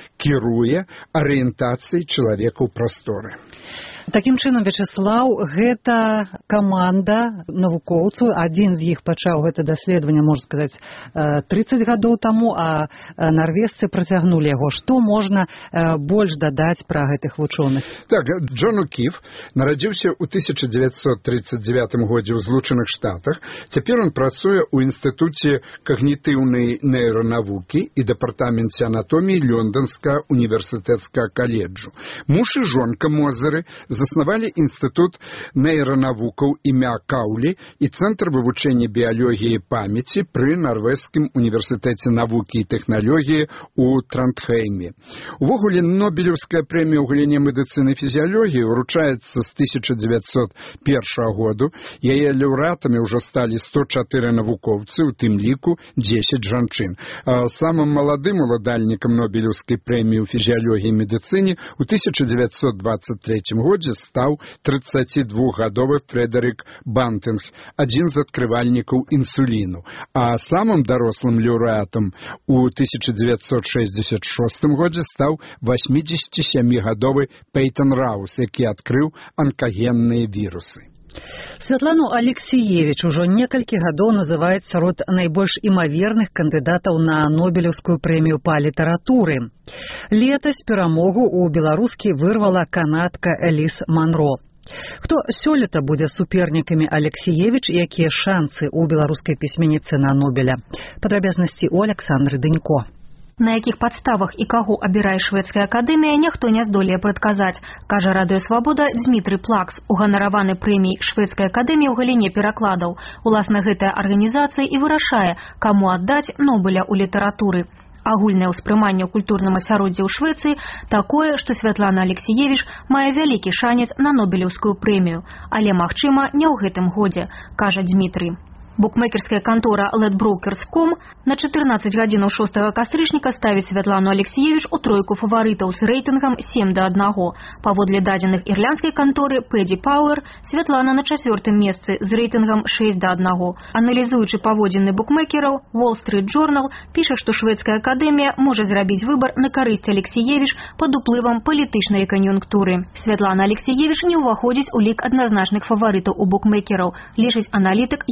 кіруе арыентацыяй чалавека ў прасторы. Такім чынам, Вячеслаў, гэта каманда навукоўцаў, адзін з іх пачаў гэта даследаванне, можна сказаць, трыццаць гадоў таму, а нарвежцы працягнулі яго. Што можна больш дадаць пра гэтых вучоных? Так, Джон О'Кіф нарадзіўся ў тысяча дзевяцьсот трыццаць дзевятым годзе ў Злучаных Штатах. Цяпер ён працуе ў інстытуце когнітыўнай нейранавукі і дэпартаменце анатоміі Лёнданскага універсітэцкага каледжу. Муж і жонка Мозары заснавалі інстытут нейранавукаў імя Каўлі і цэнтр вывучэння біялогіі памяці пры Нарвежскім універсітэце навукі і тэхналогіі ў Трандхейме. Увогуле, Нобелеўская прэмія ў галіне медыцыны і фізіялогіі ўручаецца з тысяча дзевяцьсот першага году. Яе лаўрэатамі ўжо сталі сто чатыры навукоўцы, у тым ліку дзесяць жанчын. А самым маладым уладальнікам Нобелеўскай прэміі ў фізіялогіі і медыцыне ў тысяча дзевяцьсот дваццаць трэцім годзе стаў трыццацідвухгадовы Фрэдэрык Бантынг, адзін з адкрывальнікаў інсуліну. А самым дарослым лаўрэатам у тысяча дзевяцьсот шэсцьдзесят шостым годзе стаў васьмідзесятсямігадовы Пейтон Раус, які адкрыў анкагенныя вірусы. Святлану Алексіевіч ужо некалькі гадоў называюць сярод найбольш імаверных кандыдатаў на Нобелеўскую прэмію па літаратуры. Летась перамогу ў беларускі вырвала канадка Эліс Манро. Хто сёлета будзе супернікамі Алексіевіч і якія шансы ў беларускай пісьменніцы на Нобеля? Падрабязнасці ў Александры Дынько. На якіх падставах і каго абірае шведская акадэмія, ніхто не здолее прадказаць, кажа Радыё Свабода Дзмітрый Плакс, уганараваны прэміяй шведскай акадэміі ў галіне перакладаў. Уласна, гэтая арганізацыя і вырашае, каму аддаць Нобеля ў літаратуры. Агульнае ўспрыманне ў культурным асяроддзі ў Швецыі такое, што Святлана Алексіевіч мае вялікі шанец на Нобелеўскую прэмію. Але, магчыма, не ў гэтым годзе, кажа Дзмітрый. Букмекерская контора Лед Брокерс точка ком на чатырнаццаць гадзінаў шостага кастрычніка ставіць Святлану Алексіевіч у тройку фаварытаў з рэйтынгам сем да аднаго. Паводле дадзеных ірландскай канторы Паді Пауэр, Святлана на чацвёртым месцы з рэйтынгам шэсць да аднаго. Аналізуючы паводзіны букмекераў, Wall Street Journal піша, што шведская акадэмія можа зрабіць выбар на карысць Алексіевіч пад уплывам палітычнай кан'юнктуры. Святлана Алексіевіч не ўваходзіць у лік адназначных фаварытаў у букмекераў, лічыць аналітык Юрась Адамович.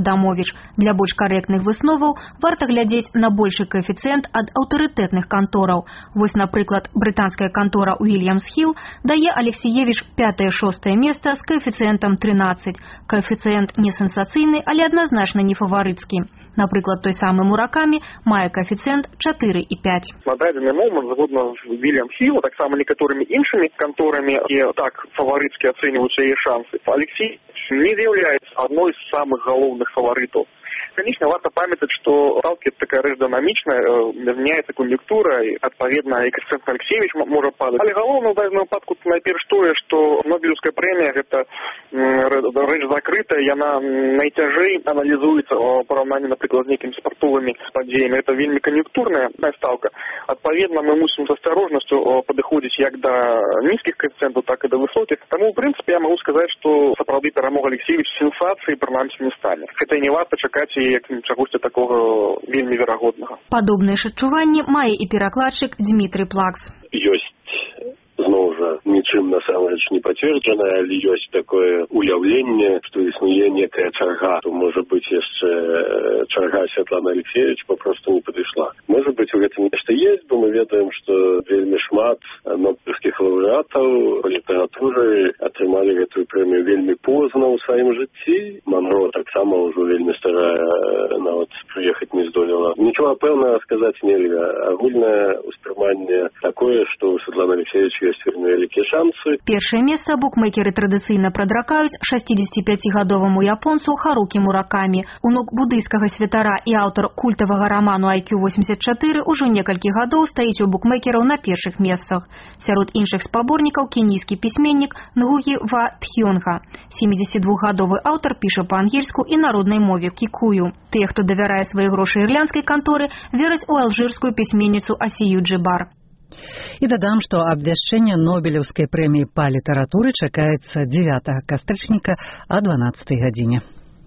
Адамович. Для больш карэктных высноваў варта глядзець на большы каэфіцыент ад аўтарытэтных кантораў. Вось, напрыклад, брытанская кантора Уильямс Хилл дае Алексіевіч пятае-шостае месца з каэфіцыентам трынаццаць. Каэфіцыент не сенсацыйны, але адназначна не фаварыцкі. Напрыклад, той самы Муракамі мае каэфіцыент чатыры і пяць. На дадзены момант, згодна з Уильям Хилл, таксама некаторымі іншымі канторамі, і так фаварыцкі ацэньваюцца яе шансы, Алексей не з'яўляецца адной з самых галоўных фаварытаў. Конечно, варто памятать, что сталкивает такая рэч динамичная, меняется конъюнктура, и, отповедно, и коэффициент Алексеевич может падать. Але головне в данном выпадку найперш тое, что Нобелевская премия это рэч закрытая, и она найцяжэй анализуется в поравнании, например, с некими спортовыми падзеями. Это вельми конъюнктурная ставка. Отповедно, мы мусим с осторожностью подыходить как до низких коэффициентов, так и до высоких. Тому, в принципе, я могу сказать, что сапраўды перамога Алексеевич сенсацией принамсі не стане. Хотя не варто чакаць і чагосьці такого вельмі верагоднага. Падобныя ж адчуванні мае і перакладчык Дмітрый Плакс. Ёсць зноў жа нічым насамрэч не пацверджанае, але ёсць такое уяўленне, што існуе некая чарга. То можа быць яшчэ чарга Святланы Алексеевич попросту не падышла. Можа быць, у гэтым нешта есть, бо мы ведаем, што вельмі шмат нобелевскіх лаўрэатаў па літаратуры атрымалі гэтую прэмію вельмі позна ў сваім жыцці. Монро таксама ўжо вельмі старая, нават прыехаць не здолела. Нічога пэўнага сказаць нельга. Агульнае ўспрыманне такое, што у Святланы Алексеевич ёсць вельмі вялікія шансы. Першае месца букмекеры традыцыйна прадракаюць шасцідзесяціпяцігадоваму японцу Харукі Муракамі. Унук будыйскага святара і аўтар культавага раману ай кью восемьдесят чатыры ўжо некалькі гадоў стаіць у букмекераў на першых месцах. Сярод іншых спаборнікаў кенійскі пісьменнік Нгугі Ва Тхёнга. семидесятидвухгадовы аўтар піша па-ангельску і народнай мове кікую. Тыя, хто давярае свае грошы ірландскай канторы, вераць у алжырскую пісьменніцу Асію Джибар. І дадам, што абвяшчэнне Нобелеўскай прэміі па літаратуры чакаецца дзевятага кастрычніка о дванаццатай гадзіне.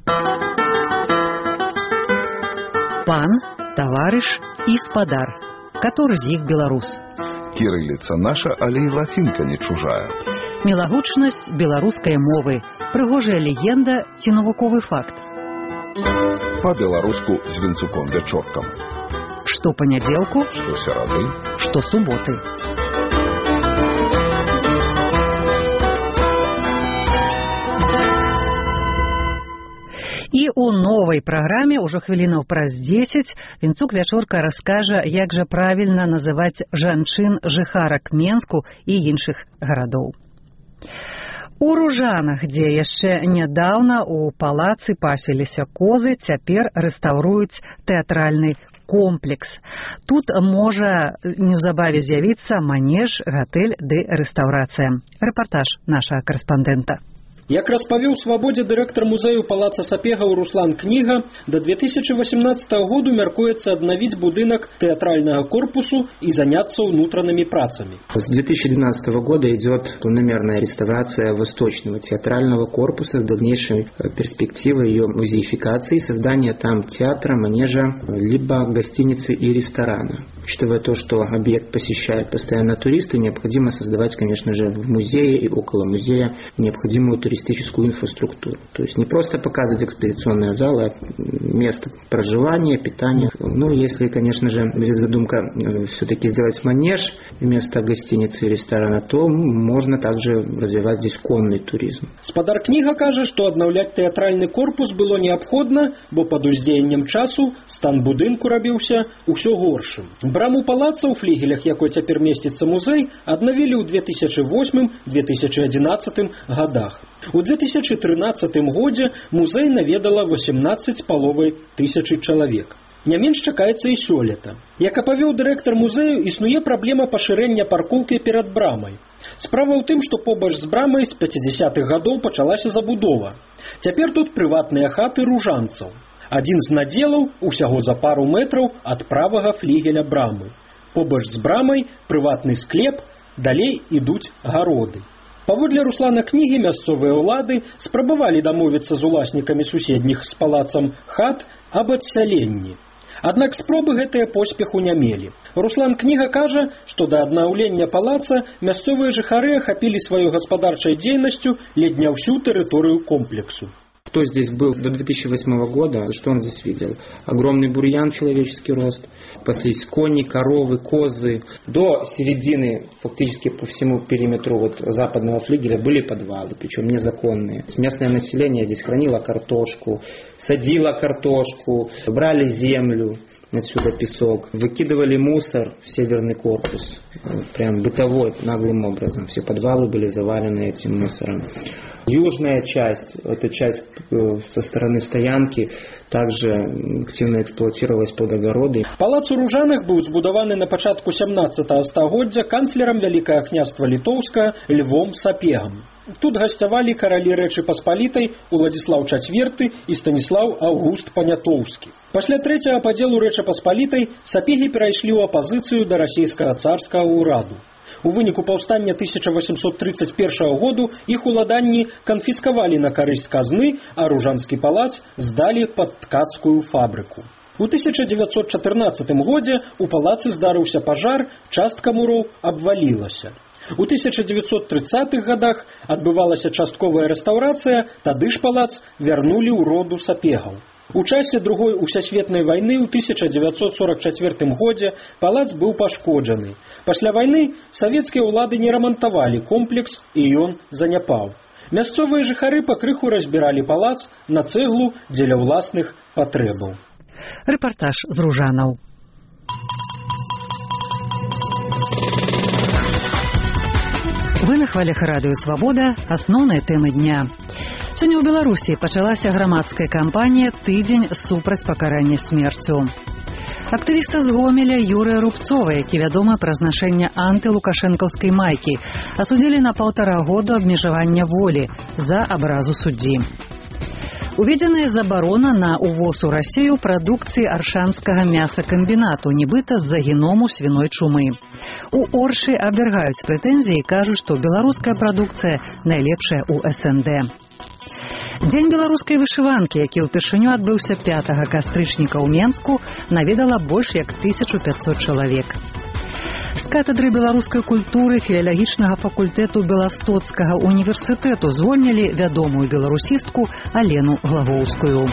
Пан, таварыш і спадар. Каторы з іх беларус? Кірыліца наша, але і лацінка не чужая. Мілагучнасць беларускай мовы. Прыгожая легенда ці навуковы факт? Па-беларуску з вінцуком вячоркам. Што панядзелку, што серады, што суботы. І ў новай праграме ўжо хвілінаў праз дзесяць Вінцук вячорка раскажа, як жа правільна называць жанчын-жыхарак Менску і іншых гарадоў. У Ружанах, дзе яшчэ нядаўна у палацы пасвіліся козы, цяпер рэстаўруюць тэатральны комплекс. Тут можа неўзабаве з'явіцца манеж, гатэль ды рэстаўрацыя. Рэпартаж нашага карэспандэнта. Як распавёў Свабодзе дырэктар музею палаца Сапегаў Руслан Кніга, да две тысячи восемнадцатого году мяркуецца аднавіць будынак тэатральнага корпусу и заняться внутренними працами. С две тысячи двенадцатого года идет планомерная реставрация восточного театрального корпуса с дальнейшей перспективой ее музеификации, создания там театра, манежа, либо гостиницы и ресторана. Учитывая то, что объект посещают постоянно туристы, необходимо создавать, конечно же, в музее и около музея необходимую туристическую инфраструктуру. То есть не просто показывать экспозиционные залы, а место проживания, питания. Ну, если, конечно же, будет задумка все-таки сделать манеж вместо гостиницы и ресторана, то можно также развивать здесь конный туризм. Спадар Кніга кажа, што аднаўляць тэатральны корпус было неабходна, бо пад уздзеяннем часу стан будынку рабіўся ўсё горшым. Браму палаца ў флігелях, якой цяпер месціцца музей, аднавілі ў две тысячи восьмым — две тысячи одиннадцатым годах. У две тысячи трынаццатым годзе музей наведала восемнадцаць з паловай тысячы чалавек. Не менш чакаецца і сёлета. Як апавёў дырэктар музею, існуе праблема пашырэння паркоўкі перад брамай. Справа ў тым, што побач з брамай з пяцідзясятых гадоў пачалася забудова. Цяпер тут прыватныя хаты ружанцаў. Адзін з надзелаў усяго за пару метраў ад правага флігеля брамы. Побач з брамай прыватны склеп, далей ідуць гароды. Паводле Руслана Кнігі, мясцовыя ўлады спрабавалі дамовіцца з уласнікамі суседніх з палацам хат аб адсяленні. Аднак спробы гэтыя поспеху не мелі. Руслан Кніга кажа, што да аднаўлення палаца мясцовыя жыхары ахапілі сваёй гаспадарчай дзейнасцю ледзь не ўсю тэрыторыю комплексу. Кто здесь был до две тысячи восьмого года, что он здесь видел? Огромный бурьян, человеческий рост, паслись кони, коровы, козы. До середины, фактически по всему периметру вот западного флигеля были подвалы, причем незаконные. Местное население здесь хранило картошку, садило картошку, брали землю, отсюда песок, выкидывали мусор в северный корпус, прям бытовой, наглым образом. Все подвалы были завалены этим мусором. Южная часть, эта часть со стороны стоянки, также активно эксплуатировалась под огороды. Палац у Ружаных быў збудаваны на пачатку сямнаццатага стагоддзя канцлерам Вялікае княства Літоўска Львом Сапегам. Тут гасцявалі каралі Рэчы Паспалітай Уладзіслаў чацвёрты і Станіслаў Аўгуст Панятоўскі. Пасля трэцяга падзелу Рэчы Паспалітай сапегі перайшлі ў апазіцыю да расійскага царскага ўраду. У выніку паўстання тысяча восемьсот тридцать первого году іх уладанні канфіскавалі на карысць казны, а Ружанскі палац здалі пад ткацкую фабрыку. У тысяча девятьсот чатырнаццатым годзе у палацы здарыўся пажар, частка муроў абвалілася. У тысяча девятьсот тридцатых годах адбывалася частковая рэстаўрацыя, тады ж палац вярнулі ў роду Сапегаў. У часе другой усесветнай вайны ў тысяча девятьсот сорок четвёртым годзе палац быў пашкоджаны. Пасля вайны савецкія ўлады не рамантавалі комплекс і ён заняпаў. Мясцовыя жыхары пакрыху разбіралі палац на цэглу дзеля ўласных патрэбаў. Рэпартаж з Ружанаў. Вы на хвалях радыё «Свабода». Асноўныя тэмы дня. Сёння ў Беларусі пачалася грамадская кампанія «Тыдзень супраць пакарання смерцю». Актывіста з Гомеля Юрыя Рубцова, які вядомы пра значэнне антылукашэнкаўскай майкі, асудзілі на паўтара году абмежавання волі за абразу суддзі. Уведзеная забарона на увоз у Расію прадукцыі аршанскага мясакамбінату, нібыта з-за геному свіной чумы. У Оршы абвяргаюць прэтэнзіі і кажуць, што беларуская прадукцыя найлепшая ў эс эн дэ. Дзень беларускай вышыванкі, які ўпершыню адбыўся пятага кастрычніка ў Менску, наведала больш як тысячу пятьсот чалавек. З катедры беларускай культуры філалагічнага факультэту Беластоцкага універсітэту звольнілі вядомую беларусістку Алену Главоўскую.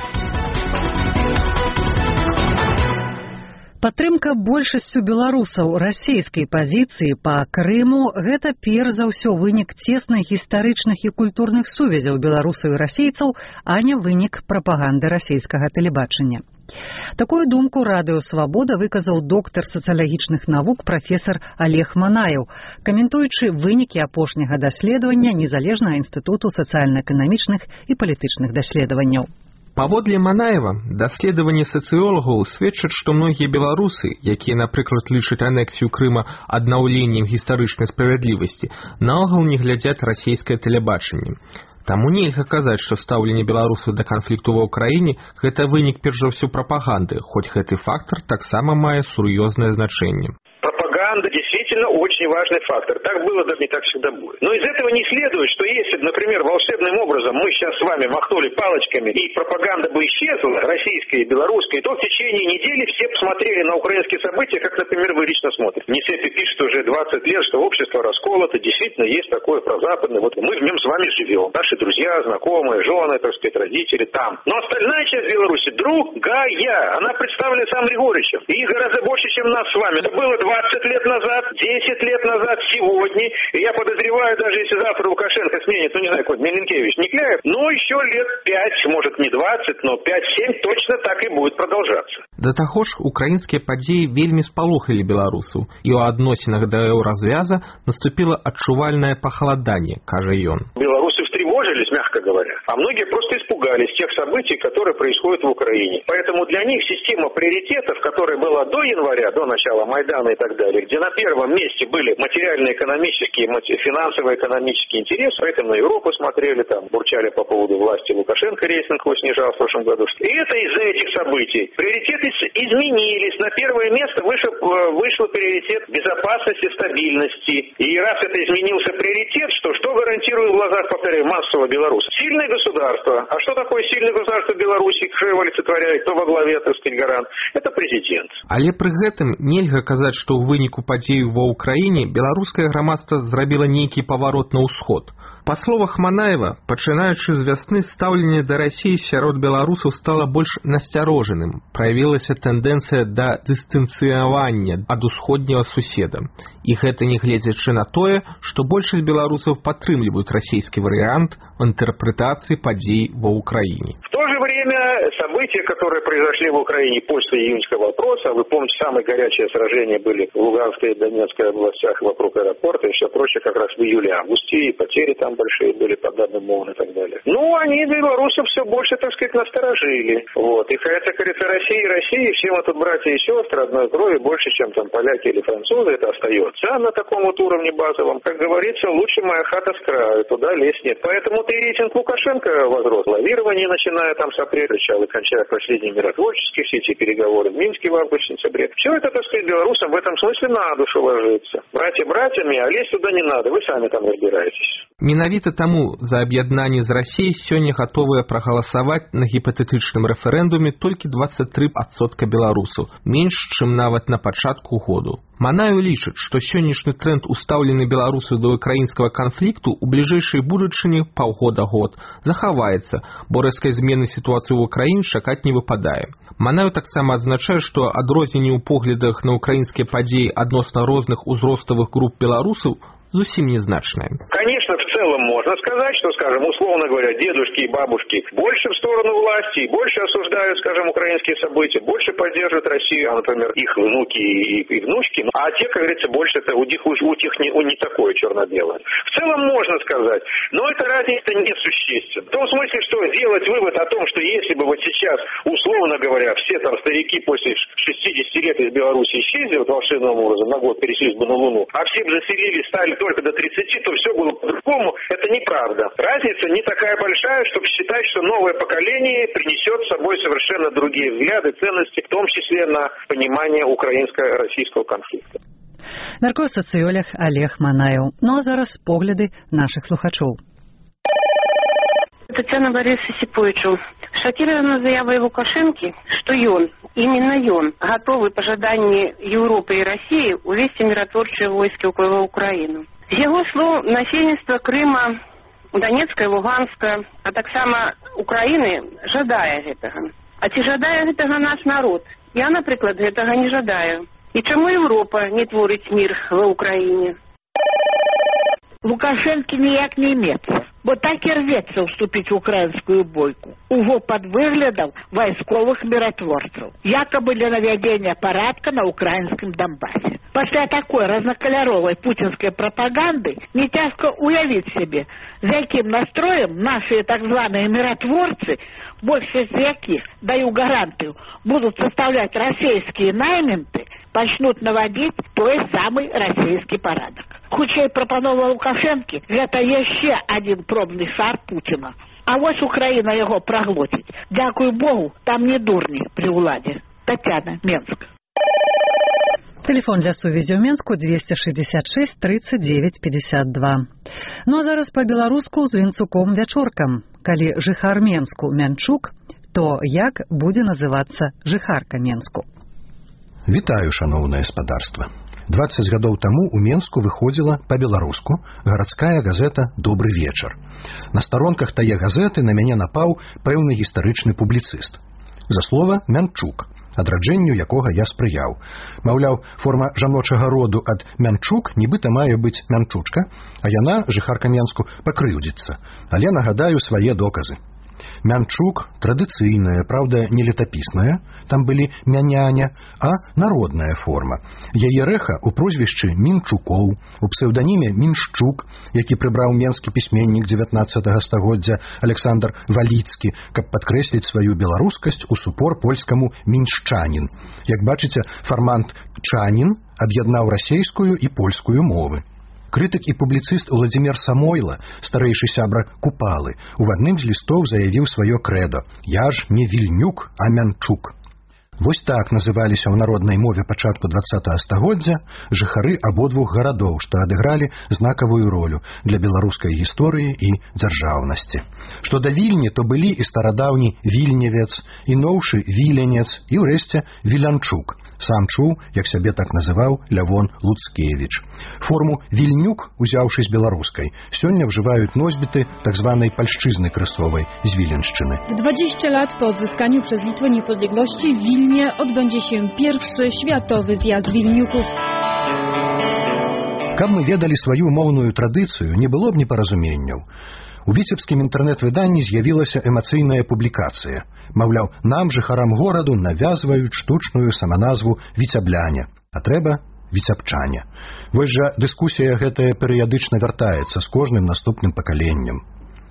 Падтрымка большасцю беларусаў расійскай пазіцыі па Крыму – гэта перш за ўсё вынік цесных гістарычных і культурных сувязяў беларусаў і расейцаў, а не вынік прапаганды расійскага тэлебачання. Такую думку радыё «Свабода» выказаў доктар сацыялагічных навук прафесар Олег Манаеў, каментуючы вынікі апошняга даследавання Незалежнага інстытуту сацыяльна-эканамічных і палітычных даследаванняў. Паводле Манаева, даследаванні сацыёлагаў сведчаць, што многія беларусы, якія, напрыклад, лічаць анексію Крыма аднаўленнем гістарычнай справядлівасці, наогул не глядзяць расійскае тэлебачанне. Таму нельга казаць, што стаўленне беларусаў да канфлікту ва ўкраіне – гэта вынік перш за ўсё прапаганды, хоць гэты фактар таксама мае сур'ёзнае значэнне. Пропаганда действительно очень важный фактор. Так было, даже не так всегда будет. Но из этого не следует, что если, например, волшебным образом мы сейчас с вами махнули палочками и пропаганда бы исчезла, российская и белорусская, то в течение недели все посмотрели на украинские события, как, например, вы лично смотрите. Несепи пишет уже двадцать лет, что общество расколото, действительно есть такое прозападное. Вот мы в нем с вами живем. Наши друзья, знакомые, жены, так сказать, родители там. Но остальная часть Беларуси другая. Она представлена сам Григорьевичем. И их гораздо больше, чем нас с вами. Это было двадцать лет назад, десять лет назад, сегодня. И я подозреваю, даже если завтра Лукашенко сменит, ну не знаю, какой Меленкевич, Никляев, ну еще лет пять, может не двадцать, но пять-семь точно так и будет продолжаться. Да таго ж, украінскія падзеі вельмі спалохалі беларусаў, і ў адносінах да еўразвяза наступило адчувальнае пахаладанне, кажа ён. Белорусы встревожились, мягко говоря, а многие просто испугались тех событий, которые происходят в Украине. Поэтому для них система приоритетов, которая была до января, до начала Майдана и так далее, где на первом месте были материально-экономические, финансово-экономические интересы, поэтому на Европу смотрели, там, бурчали по поводу власти Лукашенко, рейтинг его снижал в прошлом году. И это из-за этих событий. Приоритеты изменились. На первое место вышел, вышел приоритет безопасности, стабильности. И раз это изменился приоритет, что, что гарантирует в глазах, повторяю, массового белоруса? Сильное государство. А что такое сильное государство в Беларуси? Кто его олицетворяет? Кто во главе, так сказать, гарант? Это президент. Але при гэтым нельга казаць, што ў выніку выніку падзеяў ва ўкраіне беларускае грамадства зрабіла нейкі паварот на ўсход. Па словах Манаева, пачынаючы з вясны стаўленне да Расіі сярод беларусаў стала больш насцярожаным. Праявілася тэндэнцыя да дыстанцыявання ад усходняга суседа. І гэта нягледзячы на тое, што большасць беларусаў падтрымліваюць расійскі варыянт интерпретации падзей во Украине. В то же время события, которые произошли в Украине после июньского вопроса, вы помните, самые горячие сражения были в Луганской и Донецкой областях вокруг аэропорта и все прочее как раз в июле-августе, и потери там большие были по данным МОН и так далее. Ну, они белорусов все больше, так сказать, насторожили. Вот. И хотя, говорится, Россия и Россия, все мы тут братья и сестры одной крови, больше, чем там поляки или французы, это остается. А на таком вот уровне базовом, как говорится, лучше моя хата с краю, туда лезть нет. Поэтому и рейтинг Лукашенко возрос. Лавирование, начиная там с апреля, и кончая последние миротворческие, все эти переговоры в Минске в августе-сентябре. Все это, так сказать, белорусам в этом смысле на душу ложится. Братья братьями, а лезть туда не надо, вы сами там разбираетесь. Менавіта таму за аб'яднанне з Расіяй сёння гатовыя прагаласаваць на гіпатэтычным рэферэндуме толькі двадцать три адсотка беларусаў, менш, чым нават на пачатку году. Манаеў лічыць, што сённяшні тренд устаўлены беларусаў да украінскага канфлікту ў бліжэйшай будучыні паўгода-год захаваецца, бо рэзкай змены сітуацыі ў Украіне чакаць не выпадае. Манаеў таксама адзначае, што адрозненні ў поглядах на украінскія падзеі адносна розных узроставых груп беларусаў зусім незначная. Конечно, в целом можно сказать, что, скажем, условно говоря, дедушки и бабушки больше в сторону власти, больше осуждают, скажем, украинские события, больше поддерживают Россию, а, например, их внуки и, и внучки, а те, как говорится, больше это у них, у них не, у не такое черно-белое. В целом можно сказать, но эта разница несущественна. В том смысле, что сделать вывод о том, что если бы вот сейчас, условно говоря, все там старики после шестидесяти лет из Беларуси исчезли вот волшебным образом, на год перешлись бы на Луну, а все бы заселили, стали только до тридцати, то все было по-другому. Это неправда. Разница не такая большая, чтобы считать, что новое поколение принесет с собой совершенно другие взгляды, ценности, в том числе на понимание украинско-российского конфликта. Мяркуе сацыёлог Олег Манаеў. Ну а зараз погляды наших слухачоў. Тетяна Борис Осиповичу. Шокирована заявой Лукашенко, что он, именно он, готовы по жаданию Европы и России увести миротворчие войски в Украину. З его слов, насельніцтва Крыма, Донецка и Луганска, а так само Украины, жадае гэтага. А ці жадае гэтага наш народ? Я, например, гэтага не жадаю. И чему Европа не творить мир в Украине? Лукашенко ніяк не имеется, бо так и рвется уступить в украинскую бойку. Уго под выглядом войсковых миротворцев, якобы для наведения порядка на украинском Донбассе. После такой разнокольоровой путинской пропаганды не тяжко уявить себе, за каким настроем наши так званые миротворцы, большинство из яких, даю гарантию, будут составлять российские найменты, начнут наводить той самый российский порядок. Хутчэй прапанова Лукашенко – гэта яшчэ один пробный шар Путина. А вось Украина его проглотит. Дякую Богу, там не дурни при уладе. Татьяна, Менск. Телефон для сувязі ў Менску двести шестьдесят шесть тридцать девять пятьдесят два. Ну а зараз па-беларуску з Вінцуком Вячоркам. Калі жыхар Менску Мянчук, то як будзе называцца жыхарка Менску? Вітаю, шаноўнае спадарства. двадцать гадоў таму у Менску выходзіла па-беларуску гарадская газета «Добры вечар». На старонках тае газеты на мяне напаў пэўны гістарычны публіцыст. За слова Мянчук, адраджэнню якога я спрыяў. Маўляў, форма жаночага роду ад Мянчук нібыта мае быць Мянчучка, а яна, жыхарка Менску, пакрыўдзіцца. Але нагадаю свае доказы. Мянчук традыцыйная, праўда, не летапісная, там былі мяняня, а народная форма. Яе рэха ў прозвішчы Мінчукоў, у псеўданіме Міншчук, які прыбраў менскі пісьменнік дзевятнаццатага стагоддзя Александр Валіцкі, каб падкрэсліць сваю беларускасць у супор польскаму міншчанін. Як бачыце, фармант «чанін» аб'яднаў расейскую і польскую мовы. Крытык і публіцыст Уладзімір Самойла, старэйшы сябра Купалы, у адным з лістоў заявіў сваё крэдо «Я ж не Вільнюк, а Мянчук». Вось так называліся ў народнай мове пачатку двадцатага стагоддзя жыхары абодвух гарадоў, што адыгралі знакавую ролю для беларускай гісторыі і дзяржаўнасці. Што да Вільні, то былі і старадаўні Вільневец, і ноўшы Віленец, і ўрэшце Вілянчук. Сам чуў, як сябе так называў Лявон Луцкевіч. Форму «вільнюк», узяўшы з беларускай, сёння ўжываюць носьбіты так зваnej польszczyzny krysowej z Wileńszczyny. W dwadzieścia lat po odzyskaniu przez Litwę niepodległości w Wilnie odbędzie się pierwszy światowy zjazd wilniuków. Каб мы ведалі сваю моўную традыцыю, не было б непаразуменняў. У віцебскім інтэрнэт-выданні з'явілася эмацыйная публікацыя. Маўляў, нам, жыхарам гораду, навязваюць штучную саманазву «віцябляне», а трэба «віцябчане». Вось жа дыскусія гэтая перыядычна вяртаецца з кожным наступным пакаленнем.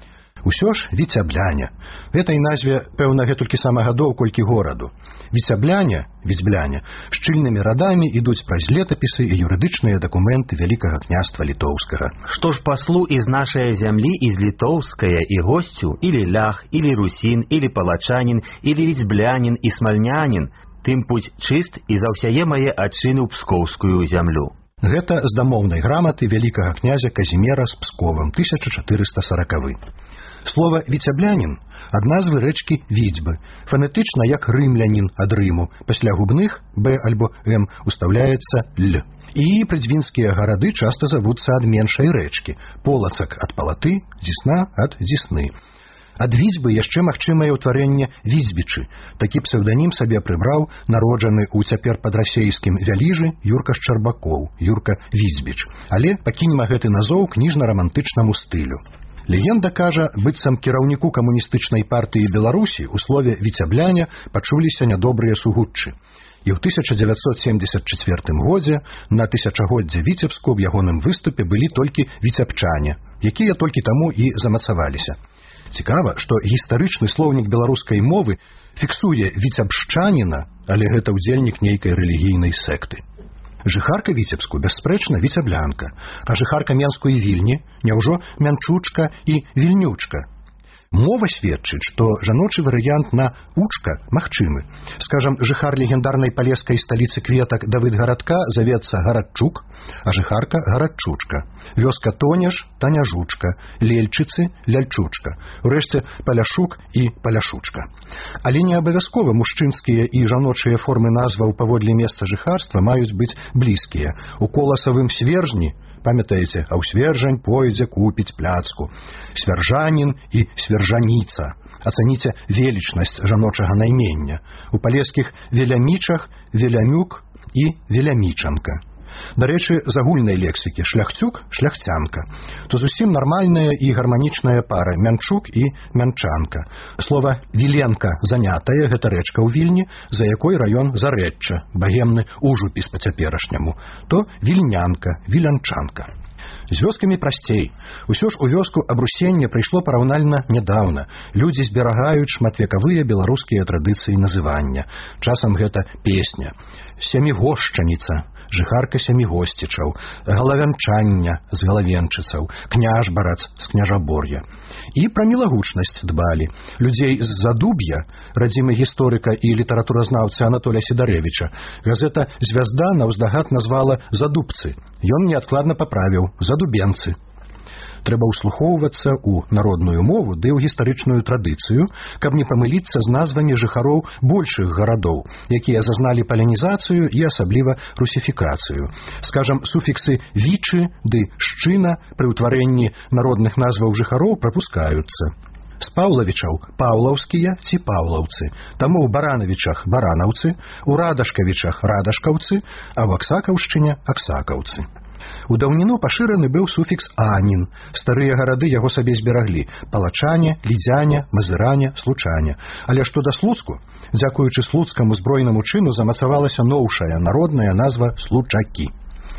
Усё ж віцябляне. Гэтай назве, пэўна, гэтулькі самагадоў, колькі гораду. Віцябляне, віцьбляне, шчыльнымі радамі ідуць праз летапісы і юрыдычныя дакументы Вялікага княства Літоўскага. Што ж паслу из нашей земли, из литовская и гостю, или лях, или русин, или палачанин, или віцьблянин и смольнянин, тым путь чист и за ўсяе мае адчыны ў пскоўскую зямлю. Гэта з дамоўнай граматы вялікага князя Казімера з Псковам, тысяча чатырыста сорокавы. Слова «віцяблянін» ад назвы рэчкі Відзьбы, фанетычна як рымлянін ад Рыму, пасля губных «б» альбо «м» устаўляецца «л». І прыдзвінскія гарады часта завуцца ад меншай рэчкі, Полацак ад Палаты, Дзісна ад Дзісны. Ад Відзьбы яшчэ магчымае ўтварэнне Відзьбічы. Такі псеўданім сабе прыбраў народжаны ў цяпер пад расейскім Вяліжы Юрка Шчарбакоў, Юрка Відзьбіч. Але пакіньма гэты назоў кніжна-рамантычнаму стылю. Легенда кажа, быццам кіраўніку камуністычнай партыі Беларусі ў слове «віцябляне» пачуліся нядобрыя сугуччы. І ў тысяча дзевяцьсот семьдесят чацвёртым годзе на тысячагоддзе Віцебску ў ягоным выступе былі толькі віцябчане, якія толькі таму і замацаваліся. Цікава, што гістарычны слоўнік беларускай мовы фіксуе віцябшчаніна, але гэта ўдзельнік нейкай рэлігійнай секты. Жыхарка Віцебску, бясспрэчна, віцяблянка, а жыхарка Менску і Вільні, няўжо мянчучка і вільнючка. Мова сведчыць, што жаночы варыянт на «учка» магчымы. Скажам, жыхар легендарнай палескай сталіцы кветак Давыдгарадка завецца Гарадчук, а жыхарка Гарадчучка. Вёска Тонеж – Таняжучка, Лельчыцы – Ляльчучка, урэшце Паляшук і Паляшучка. Але не абавязкова мужчынскія і жаночыя формы назваў паводле месца жыхарства маюць быць блізкія. У коласавым свержні, памятаеце, а ў свержань пойдзе купіць пляцку. Свяржанін і свяржаніца. Ацаніце велічнасць жаночага наймення. У палескіх велямічах велямюк і велямічанка. Дарэчы, з агульнай лексікі шляхцюк – шляхцянка. То зусім нармальная і гарманічная пара мянчук і мянчанка. Слова «віленка» занятая – гэта рэчка ў Вільні, за якой раён Зарэчча, багемны ужупіс па-цяперашняму. То вільнянка, вілянчанка. З вёскамі прасцей. Усё ж у вёску абрусення прыйшло параўнальна нядаўна. Людзі зберагаюць шматвекавыя беларускія традыцыі называння. Часам гэта песня. Сямігошчаніца, жыхарка сямігосцічаў, галавянчання з галавенчыцаў, княжбарац з княжабор'я. І пра мілагучнасць дбалі. Людзей з Задуб'я, радзімы гісторыка і літаратуразнаўцы Анатоля Сідарэвіча, газета «Звязда» наўздагад назвала «задубцы». Ён неадкладна паправіў «задубенцы». Трэба ўслухоўвацца ў народную мову ды ў гістарычную традыцыю, каб не памыліцца з назвамі жыхароў большых гарадоў, якія зазналі палянізацыю і асабліва русіфікацыю. Скажам, суфіксы «вічы» ды «шчына» пры ўтварэнні народных назваў жыхароў прапускаюцца. З Паўлавічаў – паўлаўскія ці паўлаўцы, таму ў Баранавічах – баранаўцы, у Радашкавічах – радашкаўцы, а ў Аксакаўшчыне – аксакаўцы. У даўніну пашыраны быў суфікс «анін». Старыя гарады яго сабе збераглі – палачане, лідзяне, мазыране, случане. Але што да Слуцку, дзякуючы слуцкаму збройнаму чыну замацавалася новшая народная назва «случакі».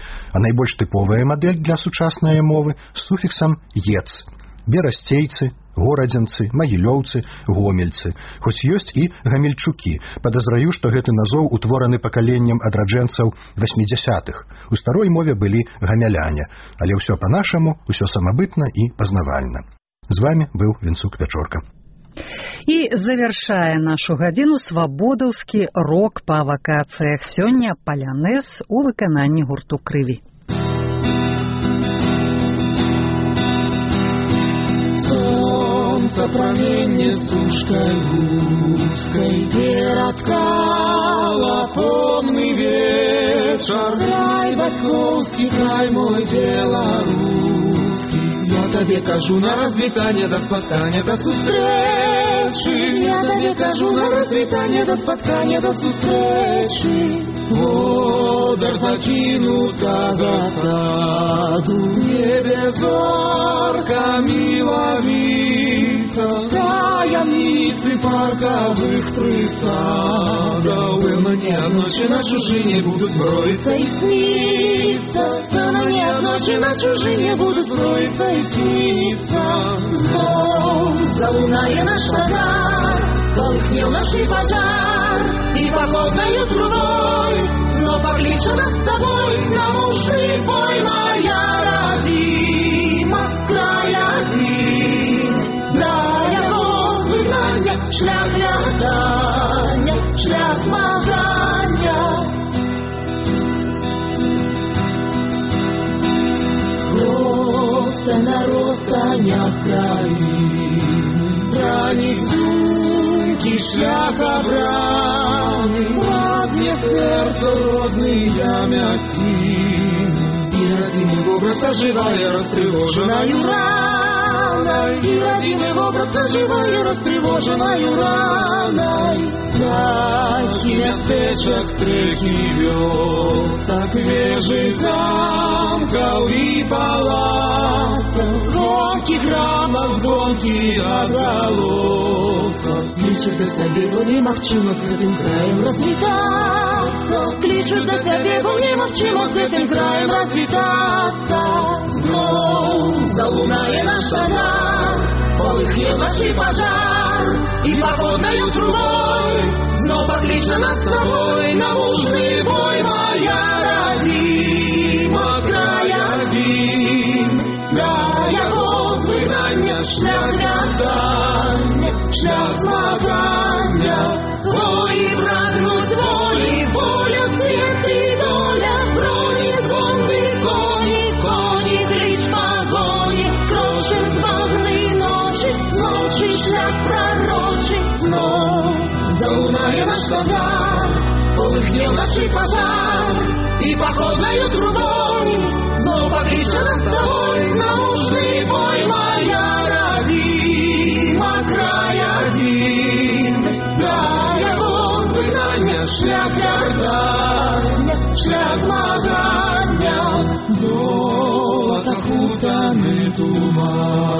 А найбольш тыповая мадэль для сучаснай мовы з суфіксам «ец». Берасцейцы, горадзенцы, магілёўцы, гомельцы. Хоць ёсць і гамельчукі. Падазраю, што гэты назоў утвораны пакаленнем адраджэнцаў васьмідзясятых. У старой мове былі гамяляне. Але ўсё па-нашаму, ўсё самабытна і пазнавальна. З вамі быў Вінцук Пячорка. І завяршае нашу гадзіну свабодаўскі рок па вакацыях. Сёння палянэз у выкананні гурту «Крыві». Промене сушкой узкой перед настала помный вечер. Край бацьковский, край мой белорусский. Я тебе кажу на развитание до споткания до сустрэчы. Я тебе кажу на развитание до споткания до сустрэчы. Водар закинутага саду, небе зорка миловица, таямницы парковых прысадов. Мне ночи на чужине будут броиться и сниться. Мне ночи на чужине будут броиться и сниться. Знов залунає наш ладар, полыхнел наш пожар, и походною трубой но покличе нас с тобой на мужный бой. Моя родима, край один, края возвызнання, шлях глядання, шлях змагання. Просто на розстанях країни бранить думки шлях обраны. Радне сердце родный ямястин, и родимый образ оживая растревоженою раной. И родимый образ оживая растревоженою раной. Дахи местечек, стрехи вёсок, вежи замков и палацов, гонки грамов, звонки отголосов. Кличут до себе, бо немагчыма з гэтым краем развітацца. Кличут до себе, бо немагчыма з гэтым краем развітацца. Зноў залунае наш ладар, полыхне ночи пожар, и походною трубой снова покличе нас с тобой на мужный бой. Моя родима, край один, края возвызнання, шлях глядання, шлях змагання. Бої прагнуть волі, воля, цвет и доля, брони, звонки, коні, коні, клич погоні, крошим збагни ночі, ночі шлях пророчий. Знов залунає наш ладар, полыхнел наш пожар, и походною трубой снова покличе нас с тобой на мужный бой. Моя родима, край один, края возвызнання, шлях глядання, шлях змагання. Золото хутаны туман.